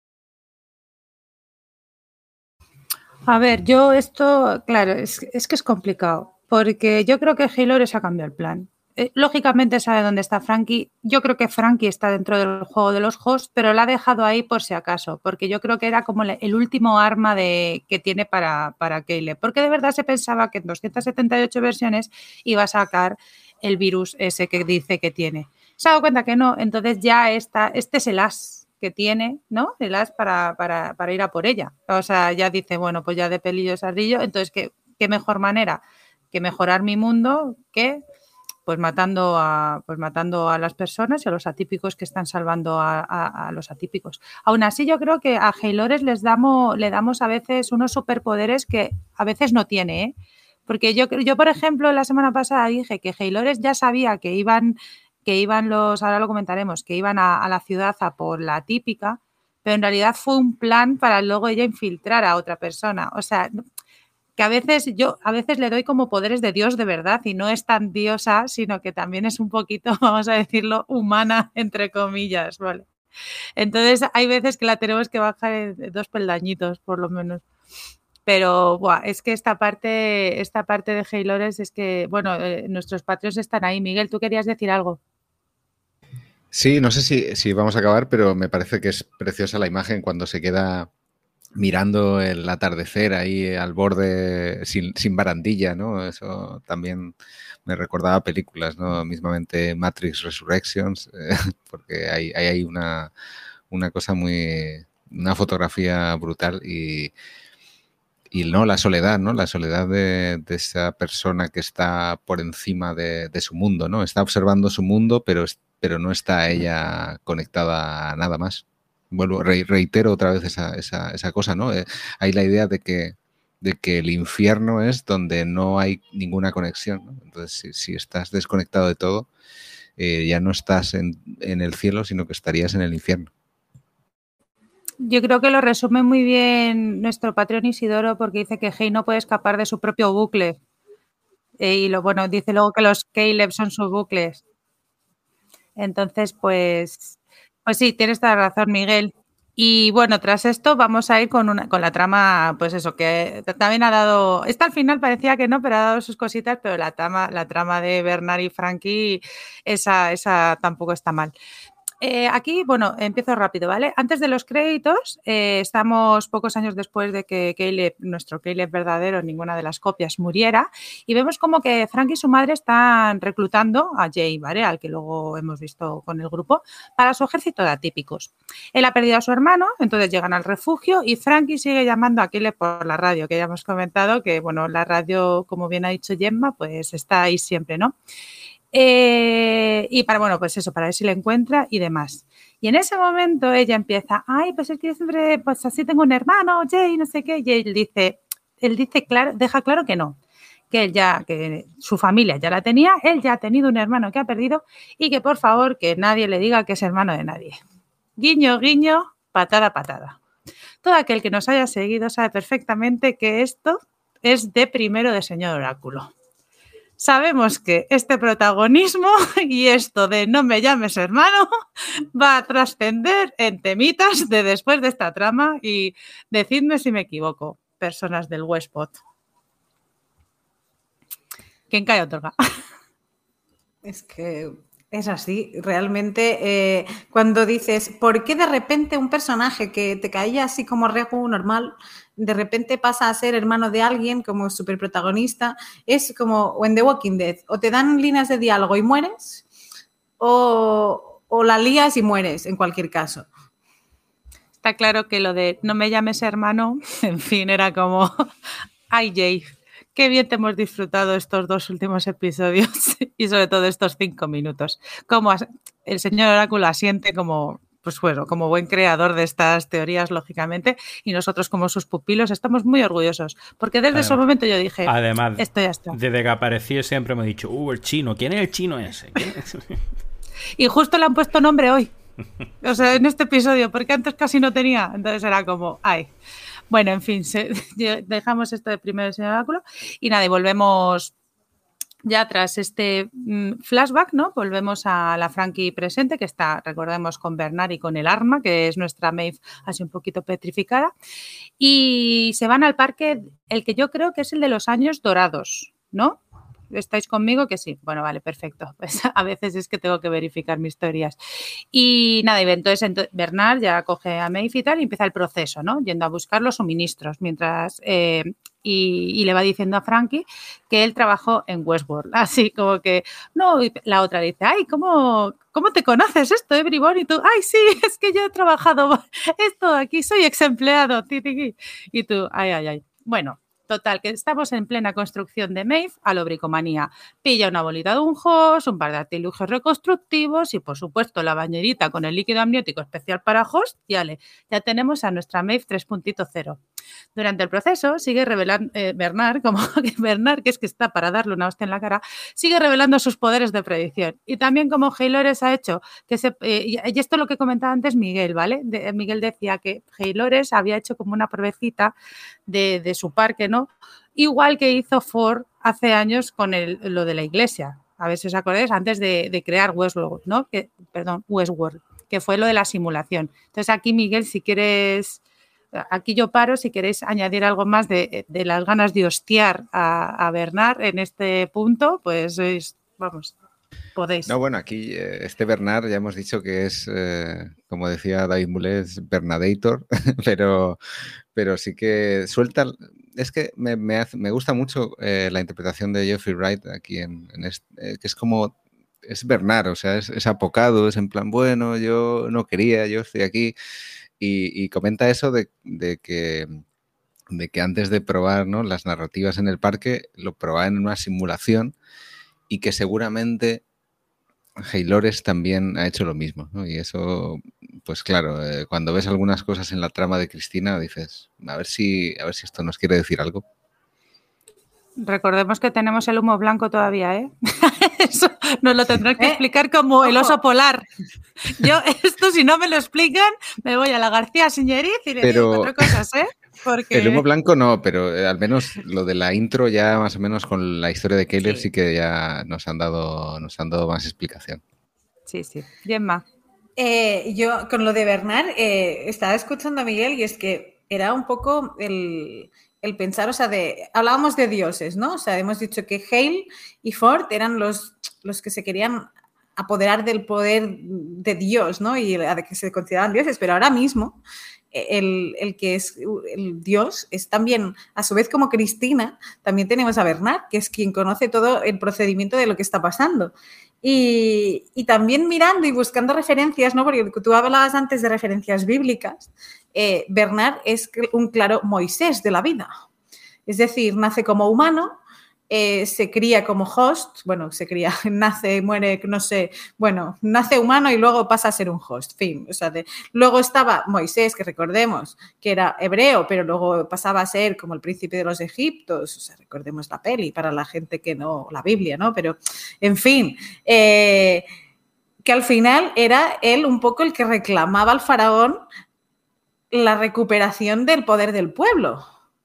A ver, yo esto, claro, es que es complicado, porque yo creo que Halo se ha cambiado el plan. Lógicamente sabe dónde está Frankie. Yo creo que Frankie está dentro del juego de los hosts, pero la ha dejado ahí por si acaso, porque yo creo que era como el último arma que tiene para Caleb, porque de verdad se pensaba que en 278 versiones iba a sacar el virus ese que dice que tiene. Se ha dado cuenta que no, entonces ya este es el as que tiene, ¿no? El as para ir a por ella. O sea, ya dice, bueno, pues ya de pelillos ardillo, entonces ¿qué mejor manera que mejorar mi mundo que pues matando a las personas y a los atípicos que están salvando a los atípicos. Aún así, yo creo que a Haylores le damos a veces unos superpoderes que a veces no tiene, ¿eh? Porque yo, por ejemplo, la semana pasada dije que Haylores ya sabía que iban ahora lo comentaremos, que iban a la ciudad a por la atípica, pero en realidad fue un plan para luego ella infiltrar a otra persona. O sea, que a veces le doy como poderes de Dios de verdad y no es tan diosa, sino que también es un poquito, vamos a decirlo, humana, entre comillas, ¿vale? Entonces hay veces que la tenemos que bajar en 2 peldañitos, por lo menos. Pero es que esta parte de Haylores es que, bueno, nuestros Patreons están ahí. Miguel, ¿tú querías decir algo? Sí, no sé si vamos a acabar, pero me parece que es preciosa la imagen cuando se queda mirando el atardecer ahí al borde sin barandilla, ¿no? Eso también me recordaba películas, ¿no? Mismamente Matrix Resurrections, porque hay una cosa una fotografía brutal y no, la soledad, ¿no? La soledad de esa persona que está por encima de su mundo, ¿no? Está observando su mundo, pero no está ella conectada a nada más. Reitero otra vez esa cosa, ¿no? Hay la idea de que el infierno es donde no hay ninguna conexión, ¿no? Entonces, si estás desconectado de todo, ya no estás en el cielo, sino que estarías en el infierno. Yo creo que lo resume muy bien nuestro Patreon Isidoro, porque dice que Hey no puede escapar de su propio bucle. Y dice luego que los Caleb son sus bucles. Entonces, pues sí, tienes toda la razón, Miguel. Y bueno, tras esto vamos a ir con la trama, pues eso, que también ha dado, esta al final parecía que no, pero ha dado sus cositas, pero la trama de Bernard y Frankie, esa tampoco está mal. Aquí, bueno, empiezo rápido, ¿vale? Antes de los créditos, estamos pocos años después de que Caleb, nuestro Caleb verdadero, ninguna de las copias, muriera, y vemos como que Frank y su madre están reclutando a Jay, ¿vale? Al que luego hemos visto con el grupo, para su ejército de atípicos. Él ha perdido a su hermano, entonces llegan al refugio y Frankie sigue llamando a Caleb por la radio, que ya hemos comentado que, bueno, la radio, como bien ha dicho Gemma, pues está ahí siempre, ¿no? Y para, bueno, pues eso, para ver si le encuentra y demás. Y en ese momento ella empieza, ay, pues es que yo siempre, pues así tengo un hermano, Jay, no sé qué, y él dice claro, deja claro que no, que él ya, que su familia ya la tenía, él ya ha tenido un hermano que ha perdido y que por favor que nadie le diga que es hermano de nadie. Guiño, guiño, patada, patada. Todo aquel que nos haya seguido sabe perfectamente que esto es de primero de señor Oráculo. Sabemos que este protagonismo y esto de no me llames hermano va a trascender en temitas de después de esta trama y decidme si me equivoco, personas del Westpot. ¿Quién cae otorga? Es que es así, realmente cuando dices, ¿por qué de repente un personaje que te caía así como regu normal, de repente pasa a ser hermano de alguien como superprotagonista? Es como en The Walking Dead, o te dan líneas de diálogo y mueres, o la lías y mueres, en cualquier caso. Está claro que lo de no me llames hermano, en fin, era como, ay Jay, qué bien te hemos disfrutado estos 2 últimos episodios y sobre todo estos 5 minutos. Como el señor Oráculo asiente como, pues bueno, como buen creador de estas teorías, lógicamente, y nosotros como sus pupilos estamos muy orgullosos, porque desde ese momento yo dije, además, esto ya está. Desde que apareció siempre me he dicho, el chino, ¿quién es el chino ese? Y justo le han puesto nombre hoy, o sea, en este episodio, porque antes casi no tenía, entonces era como, ay... Bueno, en fin, dejamos esto de primero el señor Oráculo y nada, y volvemos ya tras este flashback, ¿no? Volvemos a la Frankie presente, que está, recordemos, con Bernard y con el arma, que es nuestra Maeve así un poquito petrificada, y se van al parque, el que yo creo que es el de los años dorados, ¿no? ¿Estáis conmigo? Que sí. Bueno, vale, perfecto. Pues a veces es que tengo que verificar mis teorías. Y nada, y entonces Bernard ya coge a Maeve y tal y empieza el proceso, ¿no? Yendo a buscar los suministros, mientras... y le va diciendo a Frankie que él trabajó en Westworld. Así como que... No, y la otra dice, ay, ¿cómo te conoces esto, Everybody? Y tú, ay, sí, es que yo he trabajado esto aquí, soy ex empleado. Y tú, ay, ay, ay. Bueno... Total, que estamos en plena construcción de Maeve a lo bricomanía. Pilla una bolita de unjos, un par de artilugios reconstructivos y, por supuesto, la bañerita con el líquido amniótico especial para host. Y ale, ya tenemos a nuestra Maeve 3.0. Durante el proceso sigue revelando Bernard, que es que está para darle una hostia en la cara, sigue revelando sus poderes de predicción. Y también como Haylores ha hecho, y esto es lo que comentaba antes Miguel, ¿vale? Miguel decía que Haylores había hecho como una pruebecita de su parque, ¿no? Igual que hizo Ford hace años con lo de la iglesia. A ver si os acordáis, antes de crear Westworld, ¿no? Westworld, que fue lo de la simulación. Entonces aquí, Miguel, si quieres... Aquí yo paro, si queréis añadir algo más de las ganas de hostiar a Bernard en este punto, pues vamos, podéis. No, bueno, aquí este Bernard ya hemos dicho que es, como decía David Moulet, es Bernadator, pero sí que suelta... Es que me gusta mucho la interpretación de Jeffrey Wright aquí que es como... Es Bernard, o sea, es apocado, es en plan, bueno, yo no quería, yo estoy aquí... Y comenta eso de que antes de probar, ¿no?, las narrativas en el parque, lo probaba en una simulación y que seguramente Haylores también ha hecho lo mismo, ¿no? Y eso, pues claro, cuando ves algunas cosas en la trama de Cristina dices, a ver si esto nos quiere decir algo. Recordemos que tenemos el humo blanco todavía, ¿eh? Eso nos lo tendrán que explicar como el oso polar. Yo esto, si no me lo explican, me voy a la García Siñeriz y le digo 4 cosas, ¿eh? Porque... El humo blanco no, pero al menos lo de la intro ya más o menos con la historia de Caleb sí que ya nos han dado más explicación. Sí. Gemma. Yo con lo de Bernard estaba escuchando a Miguel y es que era un poco el pensar, o sea, hablábamos de dioses, ¿no? O sea, hemos dicho que Hale y Ford eran los que se querían apoderar del poder de Dios, ¿no? Y de que se consideraban dioses, pero ahora mismo el que es el Dios es también, a su vez como Cristina, también tenemos a Bernard, que es quien conoce todo el procedimiento de lo que está pasando. Y también mirando y buscando referencias, ¿no? Porque tú hablabas antes de referencias bíblicas, Bernard es un claro Moisés de la vida. Es decir, nace como humano, se cría como host, bueno, se cría, nace, muere, no sé, bueno, nace humano y luego pasa a ser un host, fin. O sea, luego estaba Moisés, que recordemos que era hebreo, pero luego pasaba a ser como el príncipe de los egiptos, o sea, recordemos la peli para la gente que no, la Biblia, ¿no? Pero, en fin, que al final era él un poco el que reclamaba al faraón la recuperación del poder del pueblo.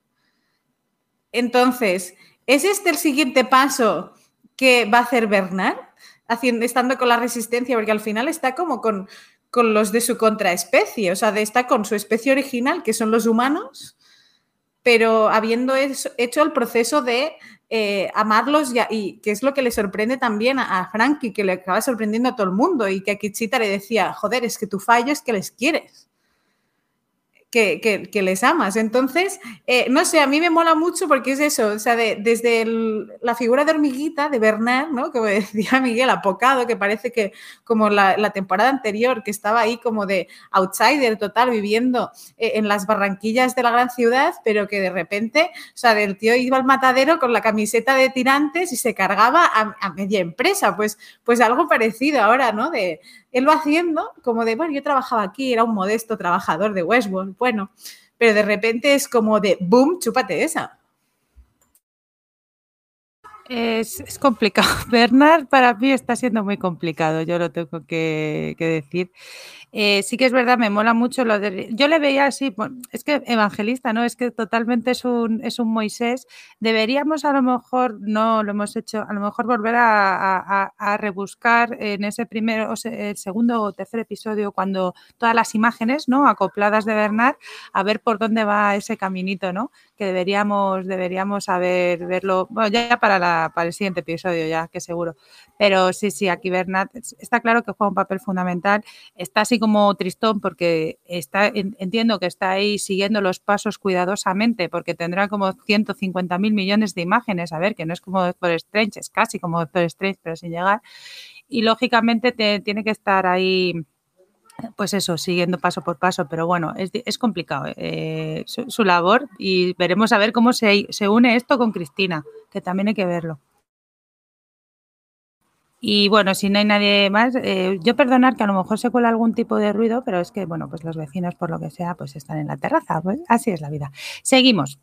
Entonces, ¿es este el siguiente paso que va a hacer Bernard? Estando con la resistencia, porque al final está como con los de su contraespecie, o sea, está con su especie original, que son los humanos, pero habiendo hecho el proceso de amarlos y que es lo que le sorprende también a Frankie, que le acaba sorprendiendo a todo el mundo y que a Kitchita le decía, joder, es que tu fallo es que les quieres. Que les amas. Entonces, no sé, a mí me mola mucho porque es eso, o sea, desde la figura de hormiguita de Bernard, ¿no? Como decía Miguel, apocado, que parece que como la temporada anterior, que estaba ahí como de outsider total, viviendo en las barranquillas de la gran ciudad, pero que de repente, o sea, el tío iba al matadero con la camiseta de tirantes y se cargaba a media empresa, pues algo parecido ahora, ¿no? De él va haciendo como de, bueno, yo trabajaba aquí, era un modesto trabajador de Westworld, bueno, pero de repente es como de, boom, chúpate esa. Es complicado. Bernard para mí está siendo muy complicado, yo lo tengo que decir. Sí que es verdad, me mola mucho lo de... Yo le veía así, es que evangelista, ¿no? Es que totalmente es un Moisés. Deberíamos a lo mejor, no lo hemos hecho, a lo mejor volver a rebuscar en ese primero, o sea, el segundo o tercer episodio, cuando todas las imágenes, ¿no? Acopladas de Bernard, a ver por dónde va ese caminito, ¿no? Que deberíamos verlo, bueno, ya para el siguiente episodio, ya que seguro. Pero sí, aquí Bernard está claro que juega un papel fundamental. Está así como tristón porque entiendo que está ahí siguiendo los pasos cuidadosamente porque tendrá como 150.000 millones de imágenes, a ver, que no es como Doctor Strange, es casi como Doctor Strange, pero sin llegar. Y lógicamente tiene que estar ahí, pues eso, siguiendo paso por paso, pero bueno, es complicado su labor y veremos a ver cómo se une esto con Cristina, que también hay que verlo. Y bueno, si no hay nadie más, yo perdonar que a lo mejor se cuela algún tipo de ruido, pero es que, bueno, pues los vecinos, por lo que sea, pues están en la terraza, pues así es la vida. Seguimos.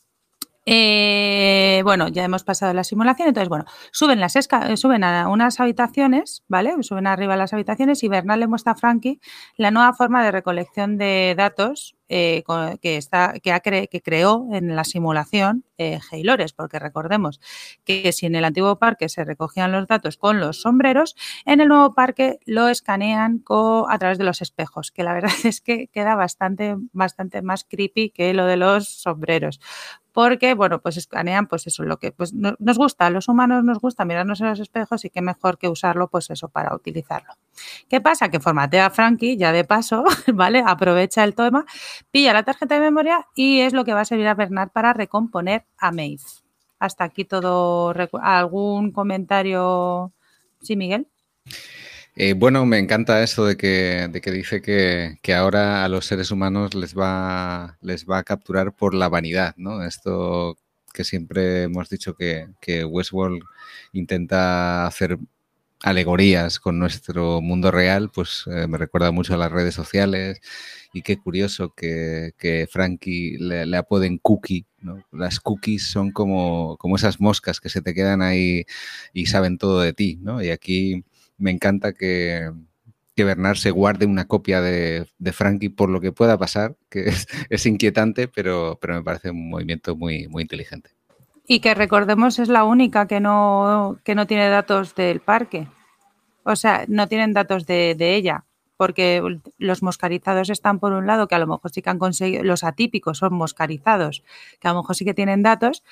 Bueno, ya hemos pasado la simulación, entonces, bueno, suben a unas habitaciones, ¿vale? Suben arriba a las habitaciones y Bernard le muestra a Frankie la nueva forma de recolección de datos que creó en la simulación Haylores, porque recordemos que si en el antiguo parque se recogían los datos con los sombreros, en el nuevo parque lo escanean a través de los espejos, que la verdad es que queda bastante más creepy que lo de los sombreros. Porque, bueno, pues escanean, pues eso, lo que pues nos gusta, a los humanos nos gusta mirarnos en los espejos y qué mejor que usarlo, pues eso, para utilizarlo. ¿Qué pasa? Que formatea a Frankie, ya de paso, ¿vale? Aprovecha el tema, pilla la tarjeta de memoria y es lo que va a servir a Bernard para recomponer a Maeve. Hasta aquí todo. ¿Algún comentario? Sí, Miguel. Bueno, me encanta eso de que dice que ahora a los seres humanos les va a capturar por la vanidad, ¿no? Esto que siempre hemos dicho que Westworld intenta hacer alegorías con nuestro mundo real, pues me recuerda mucho a las redes sociales y qué curioso que Frankie le apoden Cookie, ¿no? Las cookies son como esas moscas que se te quedan ahí y saben todo de ti, ¿no? Y aquí me encanta que Bernard se guarde una copia de Frankie por lo que pueda pasar, que es inquietante, pero me parece un movimiento muy, muy inteligente. Y que recordemos es la única que no tiene datos del parque. O sea, no tienen datos de ella, porque los moscarizados están por un lado, que a lo mejor sí que han conseguido, los atípicos son moscarizados, que a lo mejor sí que tienen datos,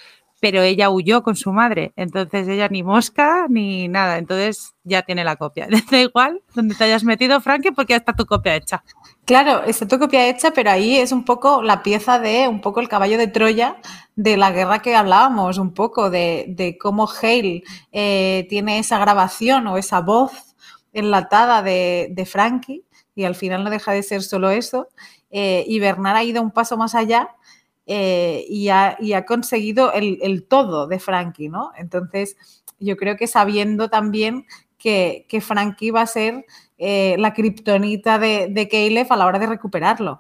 pero ella huyó con su madre, entonces ella ni mosca ni nada, entonces ya tiene la copia. Da igual donde te hayas metido, Frankie, porque ya está tu copia hecha. Claro, está tu copia hecha, pero ahí es un poco la pieza de, un poco el caballo de Troya de la guerra que hablábamos, un poco de cómo Hale tiene esa grabación o esa voz enlatada de Frankie, y al final no deja de ser solo eso, y Bernard ha ido un paso más allá y ha conseguido el todo de Frankie, ¿no? Entonces, yo creo que sabiendo también que Frankie va a ser la kriptonita de Caleb a la hora de recuperarlo.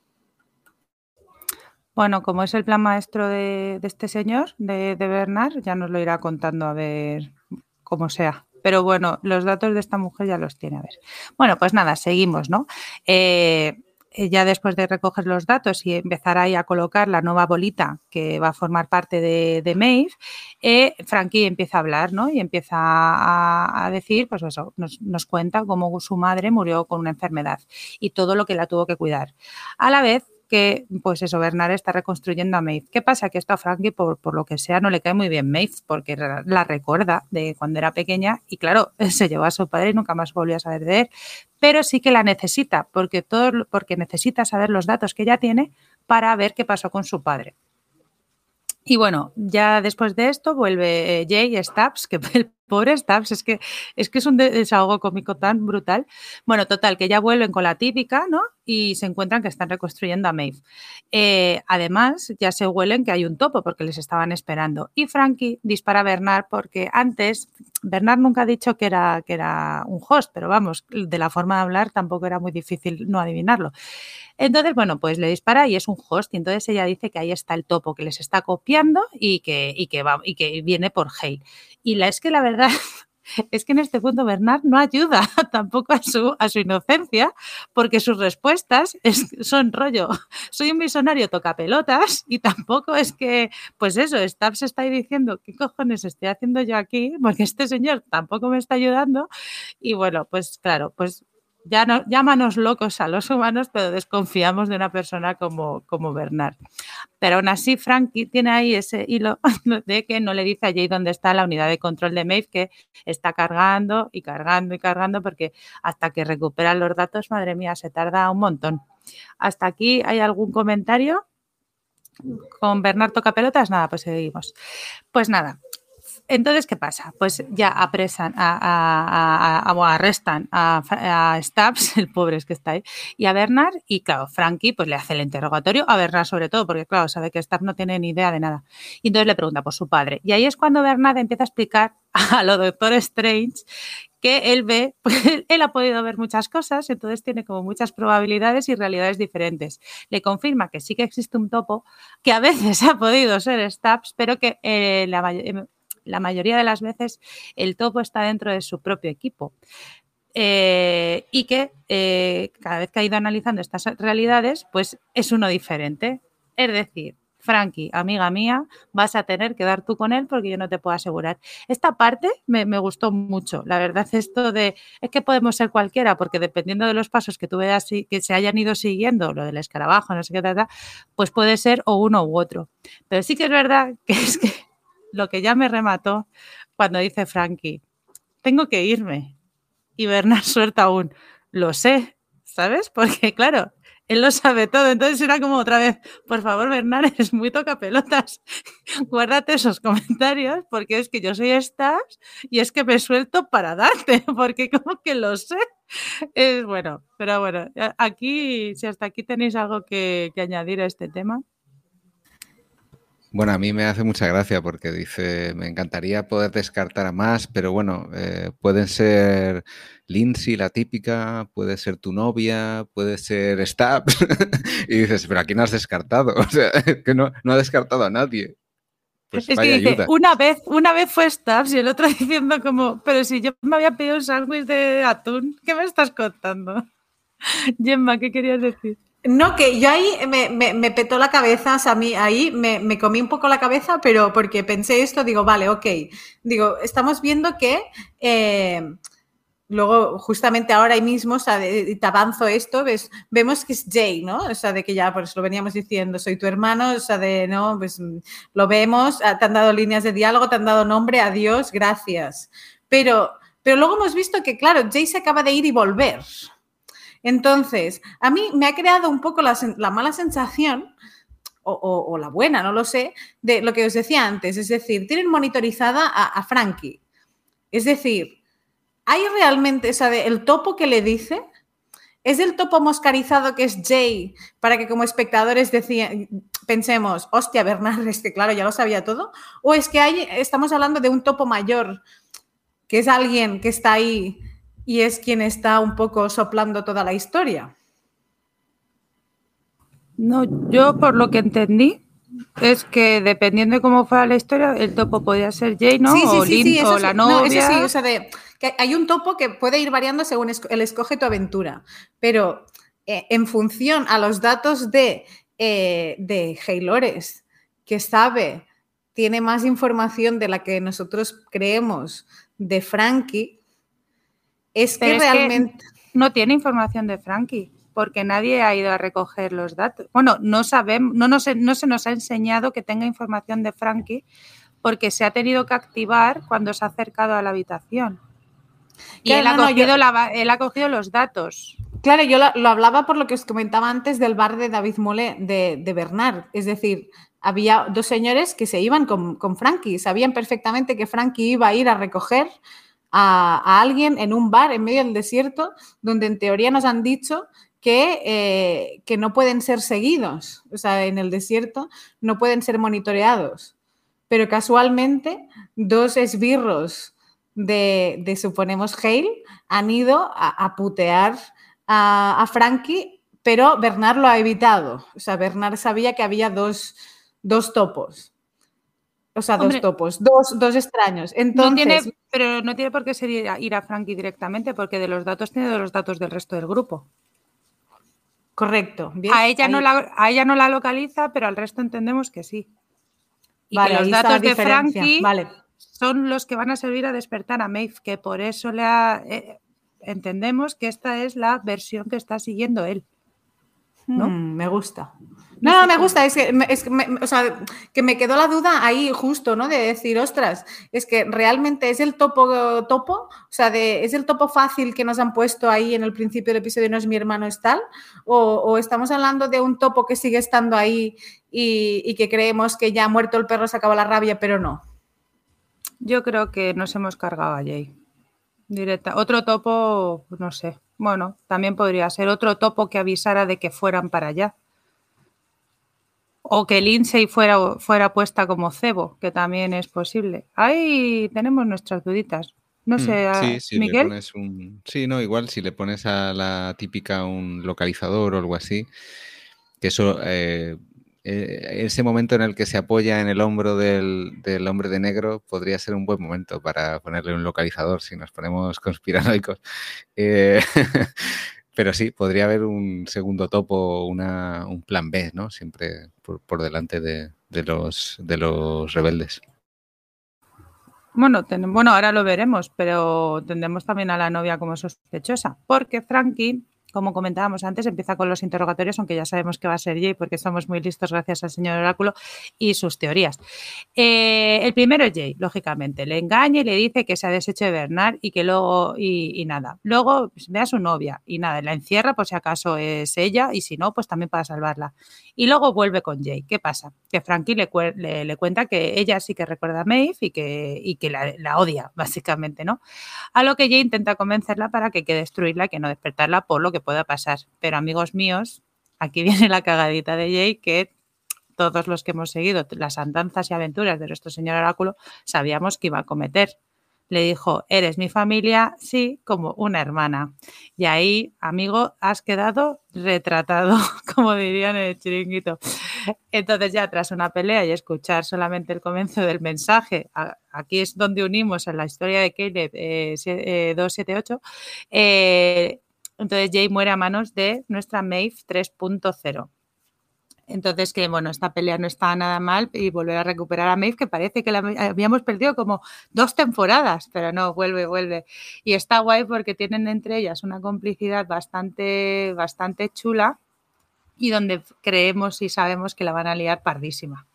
Bueno, como es el plan maestro de este señor, de Bernard, ya nos lo irá contando a ver cómo sea. Pero bueno, los datos de esta mujer ya los tiene, a ver. Bueno, pues nada, seguimos, ¿no? Ya después de recoger los datos y empezar ahí a colocar la nueva bolita que va a formar parte de Maeve, Frankie empieza a hablar, ¿no? Y empieza a decir, pues eso, nos cuenta cómo su madre murió con una enfermedad y todo lo que la tuvo que cuidar. A la vez que, pues eso, Bernard está reconstruyendo a Maeve. ¿Qué pasa? Que esto a Frankie, por lo que sea, no le cae muy bien Maeve, porque la recuerda de cuando era pequeña y, claro, se llevó a su padre y nunca más volvió a saber de él. Pero sí que la necesita, porque necesita saber los datos que ella tiene para ver qué pasó con su padre. Y bueno, ya después de esto vuelve Jay Stubbs, que el pobre Stubbs es que es un desahogo cómico tan brutal. Bueno, total, que ya vuelven con la típica, ¿no? Y se encuentran que están reconstruyendo a Maeve. Además, ya se huelen que hay un topo porque les estaban esperando. Y Frankie dispara a Bernard porque antes, Bernard nunca ha dicho que era un host, pero vamos, de la forma de hablar tampoco era muy difícil no adivinarlo. Entonces, bueno, pues le dispara y es un host y entonces ella dice que ahí está el topo que les está copiando y que viene por Hale. Y es que la verdad es que en este punto Bernard no ayuda tampoco a su inocencia porque sus respuestas son rollo, soy un visionario tocapelotas y tampoco es que, pues eso, Stubbs está ahí diciendo ¿qué cojones estoy haciendo yo aquí? Porque este señor tampoco me está ayudando y bueno, pues claro, pues ya no, llámanos locos a los humanos, pero desconfiamos de una persona como Bernard. Pero aún así, Frankie tiene ahí ese hilo de que no le dice a Jay dónde está la unidad de control de Maeve, que está cargando y cargando y cargando, porque hasta que recuperan los datos, madre mía, se tarda un montón. ¿Hasta aquí hay algún comentario? ¿Con Bernard toca pelotas? Nada, pues seguimos. Pues nada. Entonces, ¿qué pasa? Pues ya apresan, arrestan a Stubbs, el pobre es que está ahí, y a Bernard, y claro, Frankie pues le hace el interrogatorio, a Bernard sobre todo, porque claro, sabe que Stubbs no tiene ni idea de nada. Y entonces le pregunta por su padre. Y ahí es cuando Bernard empieza a explicar a lo Doctor Strange que él ve, pues él ha podido ver muchas cosas, entonces tiene como muchas probabilidades y realidades diferentes. Le confirma que sí que existe un topo, que a veces ha podido ser Stubbs, pero que la mayoría de las veces el topo está dentro de su propio equipo. Y que cada vez que ha ido analizando estas realidades, pues es uno diferente. Es decir, Frankie, amiga mía, vas a tener que dar tú con él porque yo no te puedo asegurar. Esta parte me gustó mucho. La verdad, esto de es que podemos ser cualquiera porque dependiendo de los pasos que tú veas que se hayan ido siguiendo, lo del escarabajo, no sé qué tal, pues puede ser o uno u otro. Pero sí que es verdad que es que lo que ya me remató cuando dice Frankie, tengo que irme. Y Bernard suelta un, lo sé, ¿sabes? Porque claro, él lo sabe todo. Entonces era como otra vez, por favor, Bernard, eres muy tocapelotas. Guárdate esos comentarios porque es que yo soy Stubbs y es que me suelto para darte, porque como que lo sé. Es bueno, pero bueno, aquí, si hasta aquí tenéis algo que añadir a este tema. Bueno, a mí me hace mucha gracia porque dice, me encantaría poder descartar a más, pero bueno, pueden ser Lindsay, la típica, puede ser tu novia, puede ser Stubbs. Y dices, pero aquí no has descartado, o sea, que no ha descartado a nadie. Pues es vaya que dice, ayuda. Una vez fue Stubbs y el otro diciendo como, pero si yo me había pedido un sándwich de atún, ¿qué me estás contando? Gemma, ¿qué querías decir? No, que yo ahí me petó la cabeza, o sea, a mí ahí me comí un poco la cabeza, pero porque pensé esto, digo, vale, ok. Digo, estamos viendo que luego, justamente ahora mismo, o sea, te avanzo esto, vemos que es Jay, ¿no? O sea, de que ya pues lo veníamos diciendo, soy tu hermano, o sea, de, no, pues lo vemos, te han dado líneas de diálogo, te han dado nombre, adiós, gracias. Pero luego hemos visto que, claro, Jay se acaba de ir y volver. Entonces, a mí me ha creado un poco la mala sensación, o la buena, no lo sé, de lo que os decía antes, es decir, tienen monitorizada a Frankie. Es decir, ¿hay realmente, o sea, el topo que le dice? ¿Es el topo moscarizado que es Jay para que como espectadores pensemos, hostia, Bernard, es que claro, ya lo sabía todo? ¿O es que estamos hablando de un topo mayor, que es alguien que está ahí y es quien está un poco soplando toda la historia? No, yo por lo que entendí es que dependiendo de cómo fuera la historia, el topo podía ser Jay, ¿no? Sí, o Lynn, o sí. la novia. No, eso sí, o sea, que hay un topo que puede ir variando según él escoge tu aventura, pero en función a los datos de Haylores, que tiene más información de la que nosotros creemos de Frankie, es Pero que es realmente... que no tiene información de Frankie, porque nadie ha ido a recoger los datos. Bueno, no sabemos, no se nos ha enseñado que tenga información de Frankie, porque se ha tenido que activar cuando se ha acercado a la habitación. Y claro, él ha cogido los datos. Claro, yo lo hablaba por lo que os comentaba antes del bar de David Molé, de Bernard. Es decir, había dos señores que se iban con Frankie. Sabían perfectamente que Frankie iba a ir a recoger a alguien en un bar en medio del desierto, donde en teoría nos han dicho que no pueden ser seguidos. O sea, en el desierto no pueden ser monitoreados. Pero casualmente, dos esbirros de suponemos, Hale, han ido a putear a Frankie, pero Bernard lo ha evitado. O sea, Bernard sabía que había dos topos. O sea, hombre, dos extraños. Entonces, pero no tiene por qué ser ir a Frankie directamente, porque de los datos tiene de los datos del resto del grupo. Correcto. ¿Ves? A ella no la localiza, pero al resto entendemos que sí. Y vale, que los datos de Frankie son los que van a servir a despertar a Maeve, que por eso entendemos que esta es la versión que está siguiendo él. ¿No? Me gusta. No, me gusta, o sea, que me quedó la duda ahí justo, ¿no? De decir, ostras, es que realmente es el topo, o sea, es el topo fácil que nos han puesto ahí en el principio del episodio, no es mi hermano, es tal, o estamos hablando de un topo que sigue estando ahí y que creemos que ya ha muerto el perro, se acaba la rabia, pero no. Yo creo que nos hemos cargado a Jay. Otro topo, no sé. Bueno, también podría ser otro topo que avisara de que fueran para allá. O que Lindsay fuera puesta como cebo, que también es posible. Ahí tenemos nuestras duditas. No sé, sí, Miguel. Le pones sí, no, igual si le pones a la típica un localizador o algo así, que eso, ese momento en el que se apoya en el hombro del hombre de negro podría ser un buen momento para ponerle un localizador si nos ponemos conspiranoicos. Pero sí, podría haber un segundo topo, un plan B, ¿no? Siempre por delante de los rebeldes. Bueno, ahora lo veremos, pero tendremos también a la novia como sospechosa, porque Frankie, como comentábamos antes, empieza con los interrogatorios, aunque ya sabemos que va a ser Jay, porque somos muy listos gracias al señor Oráculo y sus teorías. El primero es Jay, lógicamente. Le engaña y le dice que se ha deshecho de Bernard y que luego, y nada. Luego pues, ve a su novia y nada, la encierra por si acaso es ella y si no, pues también para salvarla. Y luego vuelve con Jay. ¿Qué pasa? Que Frankie le cuenta que ella sí que recuerda a Maeve y que la odia, básicamente, ¿no? A lo que Jay intenta convencerla para que hay que destruirla y que no despertarla por lo que pueda pasar. Pero amigos míos, aquí viene la cagadita de Jay, que todos los que hemos seguido las andanzas y aventuras de nuestro señor Oráculo sabíamos que iba a cometer. Le dijo, ¿eres mi familia? Sí, como una hermana. Y ahí, amigo, has quedado retratado, como dirían en el chiringuito. Entonces ya tras una pelea y escuchar solamente el comienzo del mensaje, aquí es donde unimos en la historia de Caleb 278, entonces Jay muere a manos de nuestra Maeve 3.0. Entonces, que bueno, esta pelea no está nada mal y volver a recuperar a Maeve, que parece que la habíamos perdido como 2 temporadas, pero no, vuelve. Y está guay porque tienen entre ellas una complicidad bastante chula y donde creemos y sabemos que la van a liar pardísima.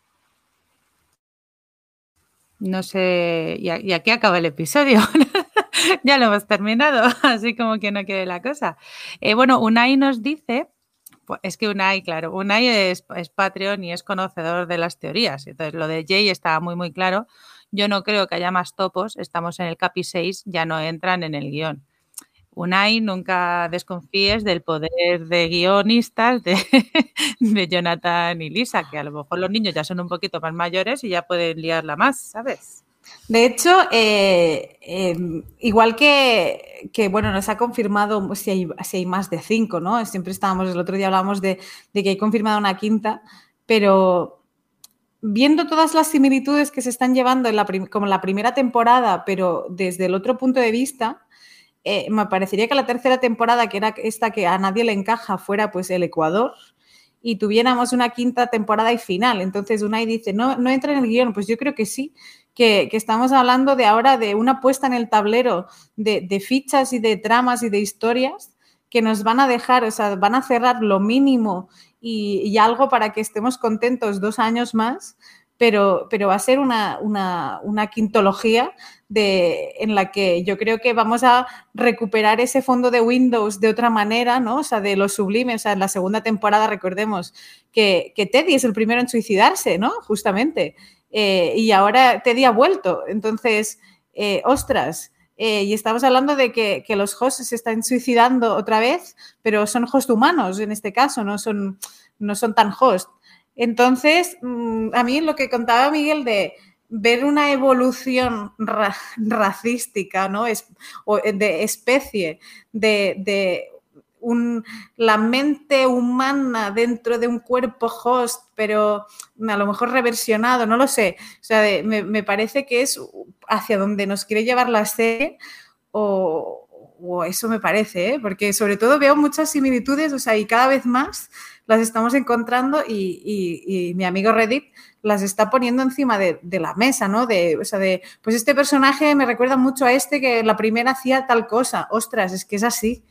No sé, y aquí acaba el episodio. Ya lo hemos terminado, así como que no quede la cosa. Bueno, Unai nos dice... Pues es que Unai es Patreon y es conocedor de las teorías. Entonces, lo de Jay está muy claro. Yo no creo que haya más topos. Estamos en el Capi 6, ya no entran en el guión. Unai, nunca desconfíes del poder de guionistas de Jonathan y Lisa, que a lo mejor los niños ya son un poquito más mayores y ya pueden liarla más, ¿sabes? De hecho, igual que bueno, nos ha confirmado si hay más de 5, ¿no? Siempre el otro día hablábamos de que hay confirmada una quinta, pero viendo todas las similitudes que se están llevando como la primera temporada, pero desde el otro punto de vista, me parecería que la tercera temporada, que era esta que a nadie le encaja, fuera pues el Ecuador, y tuviéramos una quinta temporada y final. Entonces Unai dice, no entra en el guión. Pues yo creo que sí, que estamos hablando de ahora de una puesta en el tablero de fichas y de tramas y de historias que nos van a dejar, o sea, van a cerrar lo mínimo y algo para que estemos contentos 2 años más, pero va a ser una quintología en la que yo creo que vamos a recuperar ese fondo de Windows de otra manera, ¿no? O sea, de lo sublime. O sea, en la segunda temporada recordemos que Teddy es el primero en suicidarse, ¿no? Justamente. Y ahora Teddy ha vuelto. Entonces, ostras, y estamos hablando de que los hosts se están suicidando otra vez, pero son hosts humanos en este caso, no son tan host. Entonces, a mí lo que contaba Miguel de ver una evolución racística, ¿no? De especie, la mente humana dentro de un cuerpo host, pero a lo mejor reversionado, no lo sé. O sea, me parece que es hacia donde nos quiere llevar la serie, o eso me parece, ¿eh? Porque sobre todo veo muchas similitudes, o sea, y cada vez más las estamos encontrando y mi amigo Reddit las está poniendo encima de la mesa, ¿no? Pues este personaje me recuerda mucho a este que la primera hacía tal cosa. Ostras, es que es así.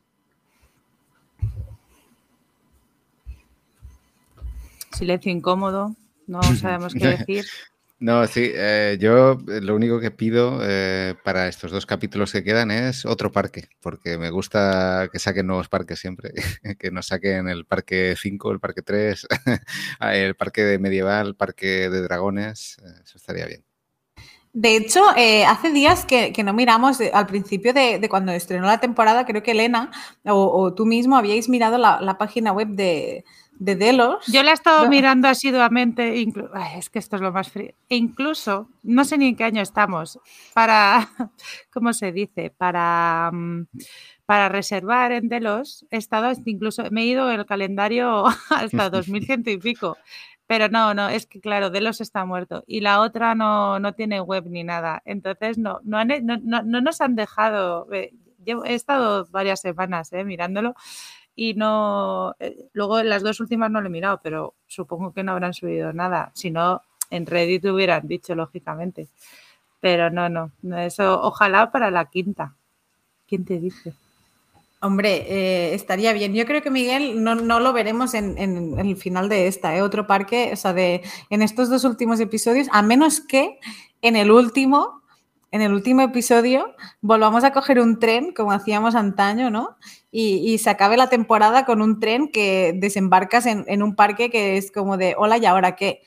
Silencio incómodo, no sabemos qué decir. No, sí, yo lo único que pido para estos 2 capítulos que quedan es otro parque, porque me gusta que saquen nuevos parques siempre, que nos saquen el parque 5, el parque 3, el parque de medieval, el parque de dragones, eso estaría bien. De hecho, hace días que no miramos, al principio de cuando estrenó la temporada, creo que Elena o tú mismo habíais mirado la página web de Delos. Yo la he estado mirando asiduamente, es que esto es lo más frío. E incluso, no sé ni en qué año estamos, ¿cómo se dice? Para reservar en Delos, he estado incluso, me he ido el calendario hasta 2100 y pico. Pero no, es que claro, Delos está muerto y la otra no tiene web ni nada. Entonces no nos han dejado. He estado varias semanas mirándolo y no. Luego las 2 últimas no lo he mirado, pero supongo que no habrán subido nada. Si no, en Reddit hubieran dicho, lógicamente. Pero no. Eso, ojalá para la quinta. ¿Quién te dice? Hombre, estaría bien. Yo creo que, Miguel, no lo veremos en el final de otro parque, o sea, en estos 2 últimos episodios, a menos que en el último episodio volvamos a coger un tren, como hacíamos antaño, ¿no? Y se acabe la temporada con un tren que desembarcas en un parque que es como de, hola, ¿y ahora qué?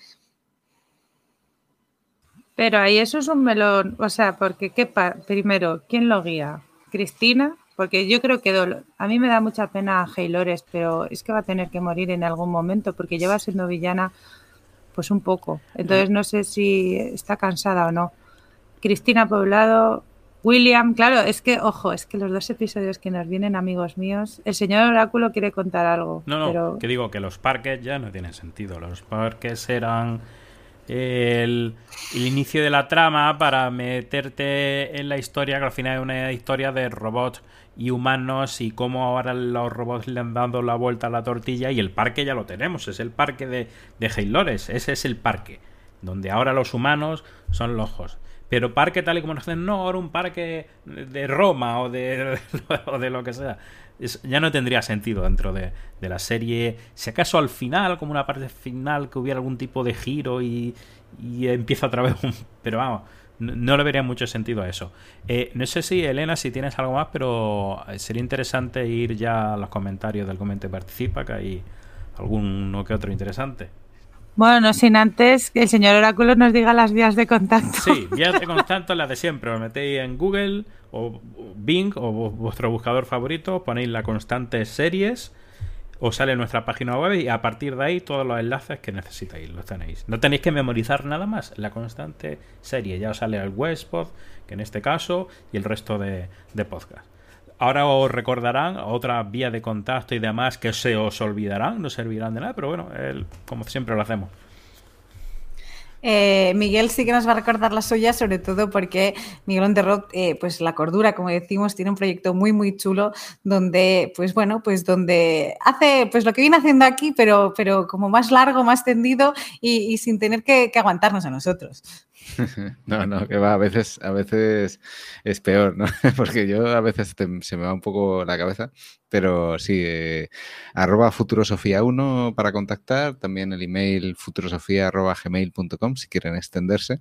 Pero ahí eso es un melón, o sea, porque primero, ¿quién lo guía? ¿Cristina? Porque yo creo que a mí me da mucha pena a Haylores, pero es que va a tener que morir en algún momento porque lleva siendo villana pues un poco. Entonces no sé si está cansada o no. Cristina Poblado, William, claro, es que los 2 episodios que nos vienen, amigos míos, el señor Oráculo quiere contar algo. No, pero... que digo que los parques ya no tienen sentido. Los parques eran el inicio de la trama para meterte en la historia, que al final es una historia de robots y humanos y cómo ahora los robots le han dado la vuelta a la tortilla, y el parque ya lo tenemos, es el parque de Haylores, ese es el parque, donde ahora los humanos son los hosts. Pero parque tal y como nos hacen, no, ahora un parque de Roma o de lo que sea. Ya no tendría sentido dentro de la serie. Si acaso al final, como una parte final, que hubiera algún tipo de giro y empieza otra vez Pero vamos, no le vería mucho sentido a eso. No sé si, Elena, si tienes algo más, pero sería interesante ir ya a los comentarios del Comenta y Participa, que hay alguno que otro interesante. Bueno, no sin antes que el señor Oráculo nos diga las vías de contacto. Sí, vías de contacto, las de siempre. Os metéis en Google o Bing o vuestro buscador favorito, ponéis La Constante Series, os sale nuestra página web y a partir de ahí todos los enlaces que necesitáis los tenéis. No tenéis que memorizar nada más. La Constante Series, ya os sale el Westpod, que en este caso, y el resto de podcast. Ahora os recordarán otras vías de contacto y demás que se os olvidarán, no servirán de nada, pero bueno, como siempre lo hacemos. Miguel sí que nos va a recordar la suya, sobre todo porque Miguel on the road, pues La Cordura, como decimos, tiene un proyecto muy muy chulo donde, pues bueno, pues donde hace pues lo que viene haciendo aquí, pero como más largo, más tendido y sin tener que aguantarnos a nosotros. No, que va, a veces es peor, ¿no? Porque yo a veces se me va un poco la cabeza, pero sí, @futurosofía1 para contactar, también el email futurosofia@gmail.com si quieren extenderse.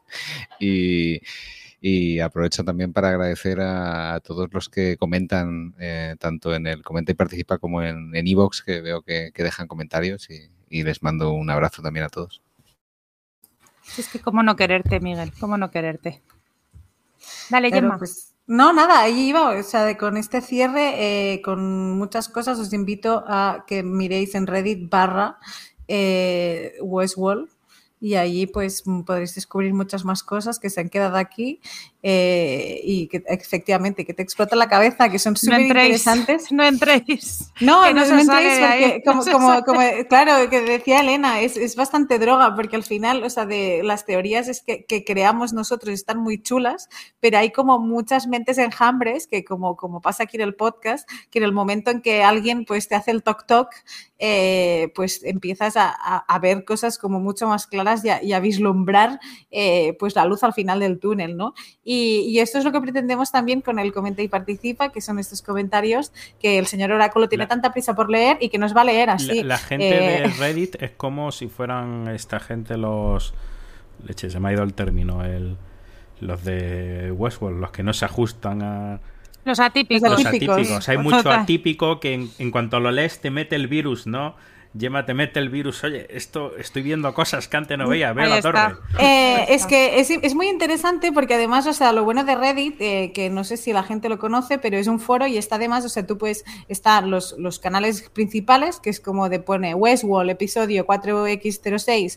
Y aprovecho también para agradecer a todos los que comentan, tanto en el Comenta y Participa como en iVoox, que veo que dejan comentarios, y les mando un abrazo también a todos. Es que cómo no quererte, Miguel, cómo no quererte. Dale, Claro, Gemma. pues, no, nada, ahí iba, o sea, con este cierre, con muchas cosas, os invito a que miréis en Reddit /Westworld, y allí pues podréis descubrir muchas más cosas que se han quedado aquí, y que efectivamente que te explota la cabeza, que son súper interesantes. No entréis. No, que no se sale entréis de ahí, porque, como claro, que decía Elena, es bastante droga, porque al final, o sea, de las teorías es que creamos nosotros están muy chulas, pero hay como muchas mentes enjambres que como pasa aquí en el podcast, que en el momento en que alguien pues te hace el toc, pues empiezas a ver cosas como mucho más claras y a vislumbrar pues la luz al final del túnel, ¿no? Y esto es lo que pretendemos también con el Comenta y Participa, que son estos comentarios que el señor Oráculo tiene tanta prisa por leer y que nos va a leer así. La gente de Reddit es como si fueran esta gente Leche, se me ha ido el término, los de Westworld, los que no se ajustan a... Los atípicos. Hay mucho atípico que en cuanto lo lees te mete el virus, ¿no? Gemma, te mete el virus. Oye, estoy viendo cosas que antes no veía. Veo la torre. Es que es muy interesante porque además, o sea, lo bueno de Reddit, que no sé si la gente lo conoce, pero es un foro y está además, o sea, tú puedes estar los canales principales, que es como pone Westworld, episodio 4X06,